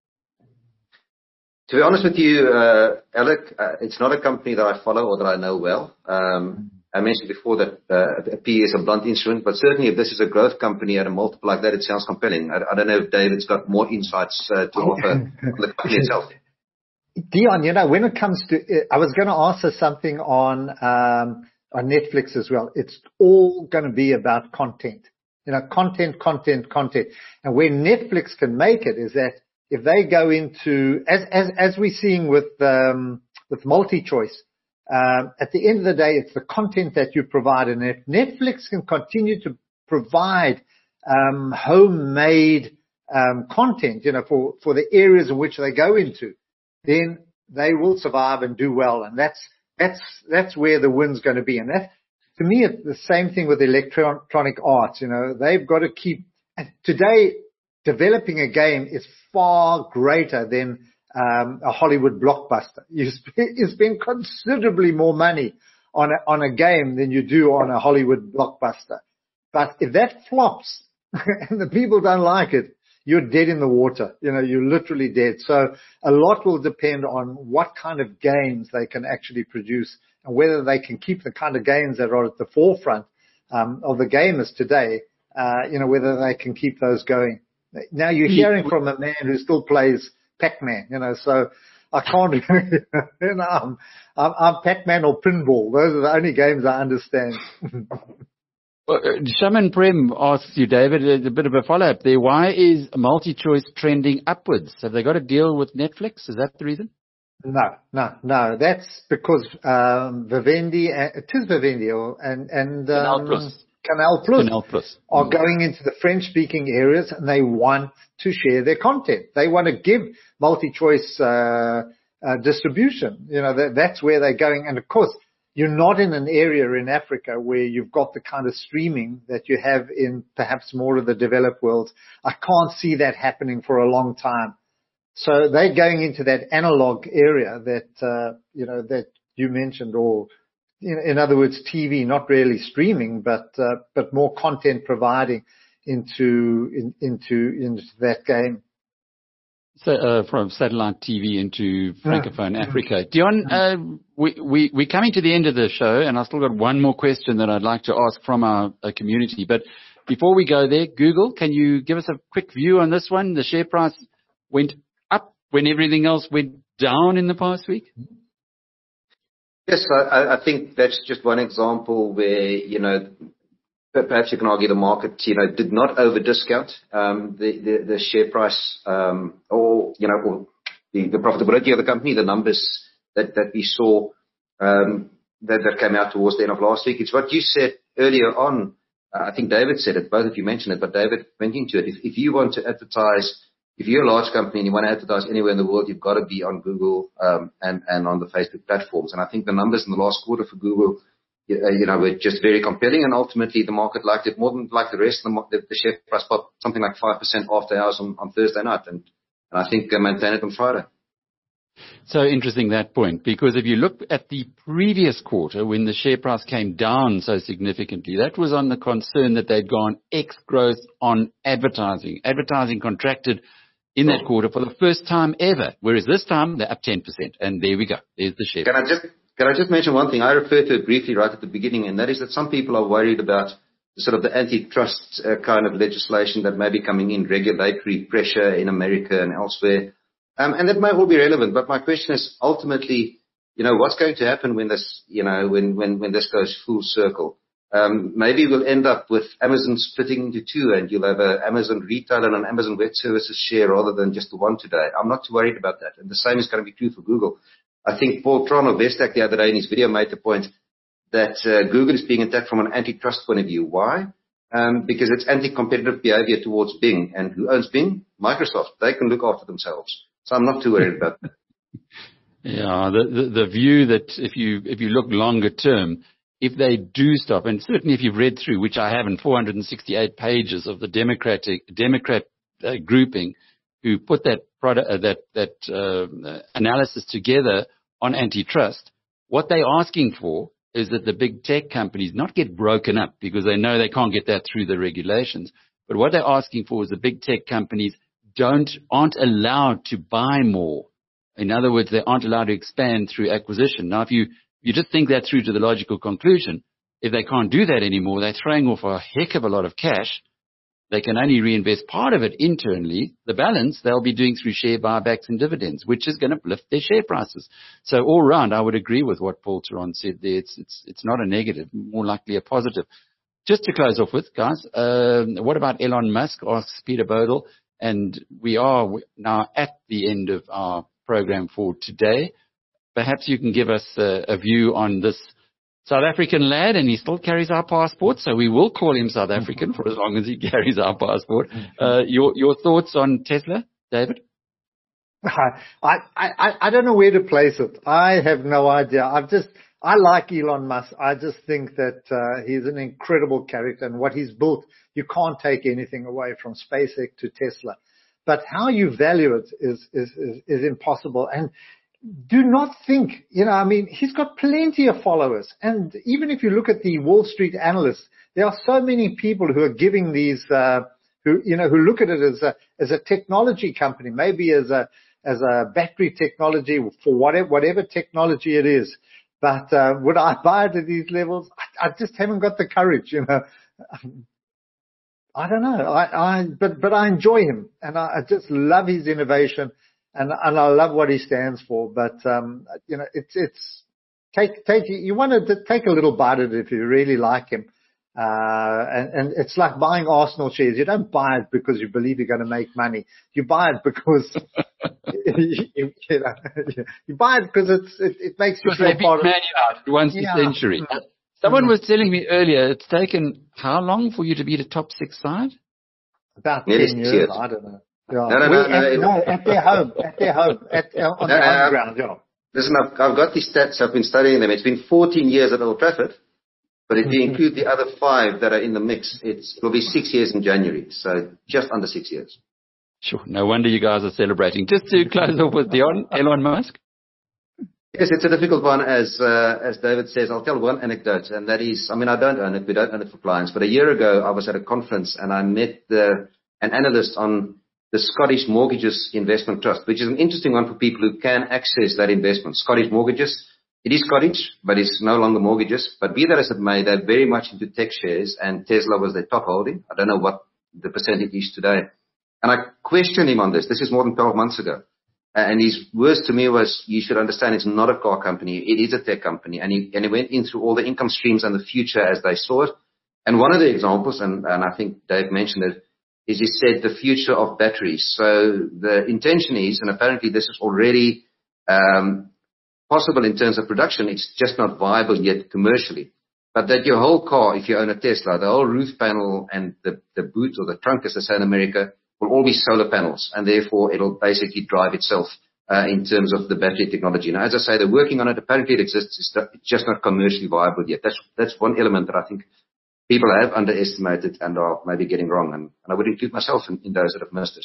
Speaker 3: To be honest with you, uh, Alec, uh, it's not a company that I follow or that I know well. Um, I mentioned before that uh, P E is a blunt instrument, but certainly if this is a growth company at a multiple like that, it sounds compelling. I, I don't know if David's got more insights uh, to offer on the company itself.
Speaker 2: Dion, you know, when it comes to, I was going to answer something on um, on Netflix as well. It's all going to be about content. You know, content, content, content. And where Netflix can make it is that if they go into, as as as we're seeing with um, with MultiChoice, um, at the end of the day, it's the content that you provide, and if Netflix can continue to provide um, homemade um, content, you know, for for the areas in which they go into, then they will survive and do well, and that's that's that's where the win's going to be. And that, to me, it's the same thing with Electronic Arts. You know, they've got to keep today. Developing a game is far greater than um, a Hollywood blockbuster. You spend, you spend considerably more money on a, on a game than you do on a Hollywood blockbuster. But if that flops and the people don't like it, you're dead in the water. You know, you're literally dead. So a lot will depend on what kind of games they can actually produce and whether they can keep the kind of games that are at the forefront um, of the gamers today. Uh, you know, whether they can keep those going. Now you're hearing from a man who still plays Pac-Man, you know, so I can't, you know, I'm, I'm, I'm Pac-Man or Pinball. Those are the only games I understand.
Speaker 1: Well, uh, Shaman Prem asks you, David, a bit of a follow-up there. Why is MultiChoice trending upwards? Have they got a deal with Netflix? Is that the reason?
Speaker 2: No, no, no. That's because um, Vivendi, uh, it is Vivendi, or, and, and um,
Speaker 1: Canal Plus.
Speaker 2: Canal Plus,
Speaker 1: Canal Plus
Speaker 2: are mm. going into the French-speaking areas, and they want to share their content. They want to give MultiChoice uh, uh, distribution. You know, that, that's where they're going. And of course, you're not in an area in Africa where you've got the kind of streaming that you have in perhaps more of the developed world. I can't see that happening for a long time. So they're going into that analog area that uh, you know that you mentioned, or In, in other words, T V, not really streaming, but uh, but more content providing into in, into into that game.
Speaker 1: So uh, from satellite T V into Francophone mm. Africa. Dion, uh, we we we're coming to the end of the show, and I've still got one more question that I'd like to ask from our, our community. But before we go there, Google, can you give us a quick view on this one? The share price went up when everything else went down in the past week.
Speaker 3: Yes, I, I think that's just one example where, you know, perhaps you can argue the market, you know, did not over discount um, the, the, the share price um, or, you know, or the, the profitability of the company, the numbers that, that we saw um, that, that came out towards the end of last week. It's what you said earlier on. Uh, I think David said it, both of you mentioned it, but David went into it. If, if you want to advertise, if you're a large company and you want to advertise anywhere in the world, you've got to be on Google um, and, and on the Facebook platforms. And I think the numbers in the last quarter for Google, you know, were just very compelling. And ultimately, the market liked it more than like the rest. The, the, the share price popped something like five percent after hours on, on Thursday night. And, and I think uh, maintained it on Friday.
Speaker 1: So interesting, that point, because if you look at the previous quarter when the share price came down so significantly, that was on the concern that they'd gone X growth on advertising. Advertising contracted in that quarter for the first time ever, whereas this time they're up ten percent. And there we go. There's the share.
Speaker 3: Can I just, can I just mention one thing? I referred to it briefly right at the beginning, and that is that some people are worried about the sort of the antitrust uh, kind of legislation that may be coming in, regulatory pressure in America and elsewhere. Um, and that may all be relevant, but my question is ultimately, you know, what's going to happen when this, you know, when, when, when this goes full circle? Um, maybe we'll end up with Amazon splitting into two, and you'll have an Amazon retail and an Amazon web services share rather than just the one today. I'm not too worried about that. And the same is going to be true for Google. I think Paul Tron of Vestac the other day in his video made the point that uh, Google is being attacked from an antitrust point of view. Why? Um, because it's anti-competitive behavior towards Bing. And who owns Bing? Microsoft. They can look after themselves. So I'm not too worried about that.
Speaker 1: Yeah, the, the, the view that if you, if you look longer term, if they do stop, and certainly if you've read through, which I haven't, four hundred sixty-eight pages of the Democratic, Democrat uh, grouping who put that product, uh, that, that, uh, analysis together on antitrust, what they're asking for is that the big tech companies not get broken up because they know they can't get that through the regulations. But what they're asking for is the big tech companies don't, aren't allowed to buy more. In other words, they aren't allowed to expand through acquisition. Now, if you, you just think that through to the logical conclusion, if they can't do that anymore, they're throwing off a heck of a lot of cash. They can only reinvest part of it internally. The balance they'll be doing through share buybacks and dividends, which is going to lift their share prices. So all round, I would agree with what Paul Theron said there. It's, it's, it's not a negative, more likely a positive. Just to close off with, guys, uh, what about Elon Musk? Asks Peter Bodel. And we are now at the end of our program for today. Perhaps you can give us a, a view on this South African lad, and he still carries our passport, so we will call him South African for as long as he carries our passport. Uh, your your thoughts on Tesla, David?
Speaker 2: I, I I don't know where to place it. I have no idea. I've just I like Elon Musk. I just think that uh, he's an incredible character, and what he's built, you can't take anything away from SpaceX to Tesla. But how you value it is is is, is impossible. And do not think, you know, I mean, he's got plenty of followers. And even if you look at the Wall Street analysts, there are so many people who are giving these, uh, who, you know, who look at it as a, as a technology company, maybe as a, as a battery technology for whatever, whatever technology it is. But, uh, would I buy it at these levels? I, I just haven't got the courage, you know. I don't know. I, I, but, but I enjoy him, and I, I just love his innovation. And, and I love what he stands for, but, um, you know, it's, it's, take, take, you want to take a little bite of it if you really like him. Uh, and, and it's like buying Arsenal shares. You don't buy it because you believe you're going to make money. You buy it because, you, you, you know, you buy it because it's, it, it makes you feel part of it.
Speaker 1: Once a century. Someone was telling me earlier, it's taken how long for you to be the top six side?
Speaker 2: About ten
Speaker 3: yes,
Speaker 2: years.
Speaker 3: years.
Speaker 2: I don't know. Yeah.
Speaker 3: No, no, no,
Speaker 2: at,
Speaker 3: no,
Speaker 2: no, at their home, at their home, at, uh, on
Speaker 3: no,
Speaker 2: their
Speaker 3: uh,
Speaker 2: home ground, yeah.
Speaker 3: Listen, I've, I've got these stats. I've been studying them. It's been fourteen years at Old Trafford, but if you include the other five that are in the mix, it's, it'll be six years in January. So just under six years.
Speaker 1: Sure. No wonder you guys are celebrating. Just to close off with Dion, Elon Musk.
Speaker 3: Yes, it's a difficult one, as uh, as David says. I'll tell one anecdote, and that is, I mean, I don't own it. We don't own it for clients. But a year ago, I was at a conference, and I met the, an analyst on the Scottish Mortgages Investment Trust, which is an interesting one for people who can access that investment. Scottish Mortgages, it is Scottish, but it's no longer mortgages. But be that as it may, they're very much into tech shares, and Tesla was their top holding. I don't know what the percentage is today. And I questioned him on this. This is more than twelve months ago. And his words to me was, you should understand it's not a car company. It is a tech company. And he, and he went in through all the income streams and the future as they saw it. And one of the examples, and, and I think Dave mentioned it, is he said the future of batteries. So the intention is, and apparently this is already um, possible in terms of production, it's just not viable yet commercially. But that your whole car, if you own a Tesla, the whole roof panel and the, the boot or the trunk, as they say in America, will all be solar panels, and therefore it'll basically drive itself uh, in terms of the battery technology. Now, as I say, they're working on it. Apparently it exists. It's just not commercially viable yet. That's that's one element that I think people have underestimated and are maybe getting wrong, and, and I would include myself in, in those that have missed it.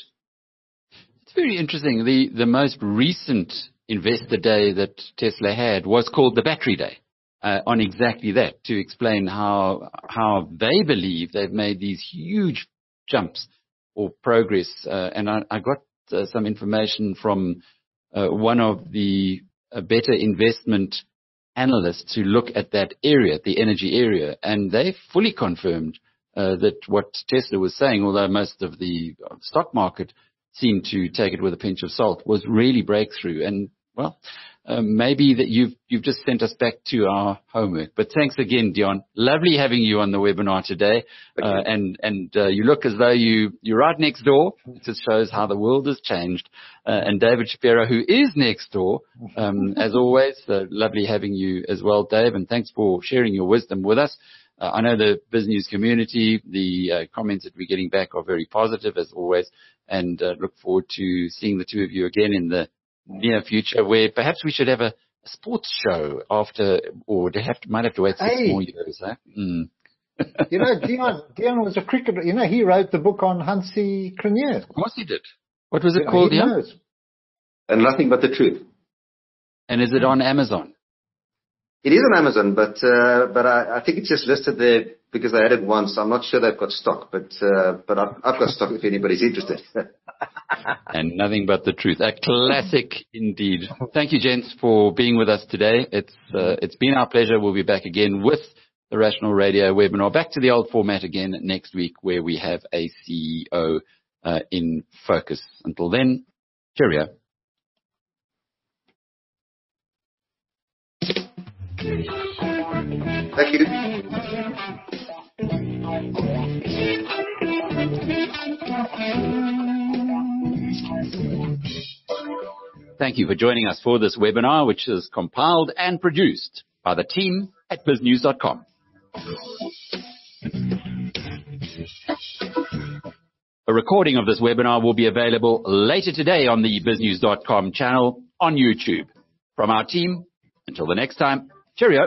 Speaker 1: It's very interesting. The the most recent investor day that Tesla had was called the Battery Day, uh, on exactly that, to explain how how they believe they've made these huge jumps or progress. Uh, and I, I got uh, some information from uh, one of the uh, better investment analysts who look at that area, the energy area, and they fully confirmed uh, that what Tesla was saying, although most of the stock market seemed to take it with a pinch of salt, was really breakthrough. And, well, um, maybe that you've you've just sent us back to our homework. But thanks again, Dion. Lovely having you on the webinar today. Uh, and and uh, you look as though you you're right next door. It just shows how the world has changed. Uh, and David Shapiro, who is next door, um, as always, uh, lovely having you as well, Dave. And thanks for sharing your wisdom with us. Uh, I know the business community, the uh, comments that we're getting back are very positive as always, and uh, look forward to seeing the two of you again in the near future, where perhaps we should have a, a sports show after, or they have to, might have to wait six
Speaker 2: Hey.
Speaker 1: more years. Huh? Mm.
Speaker 2: You know, Dion, Dion was a cricketer. You know, he wrote the book on Hansie Cronje.
Speaker 1: Of course he did. What was it
Speaker 2: You know,
Speaker 1: called,
Speaker 2: he
Speaker 1: Dion?
Speaker 2: knows.
Speaker 3: And nothing but the truth.
Speaker 1: And is it on Amazon?
Speaker 3: It is on Amazon, but uh, but I, I think it's just listed there because I had it once. I'm not sure they've got stock, but uh, but I've, I've got stock if anybody's interested.
Speaker 1: And nothing but the truth. A classic indeed. Thank you, gents, for being with us today. It's uh, it's been our pleasure. We'll be back again with the Rational Radio webinar, back to the old format again next week, where we have a C E O uh, in focus. Until then, cheerio.
Speaker 3: Thank you.
Speaker 1: Thank you for joining us for this webinar, which is compiled and produced by the team at biz news dot com. A recording of this webinar will be available later today on the biz news dot com channel on YouTube. From our team, until the next time, cheerio.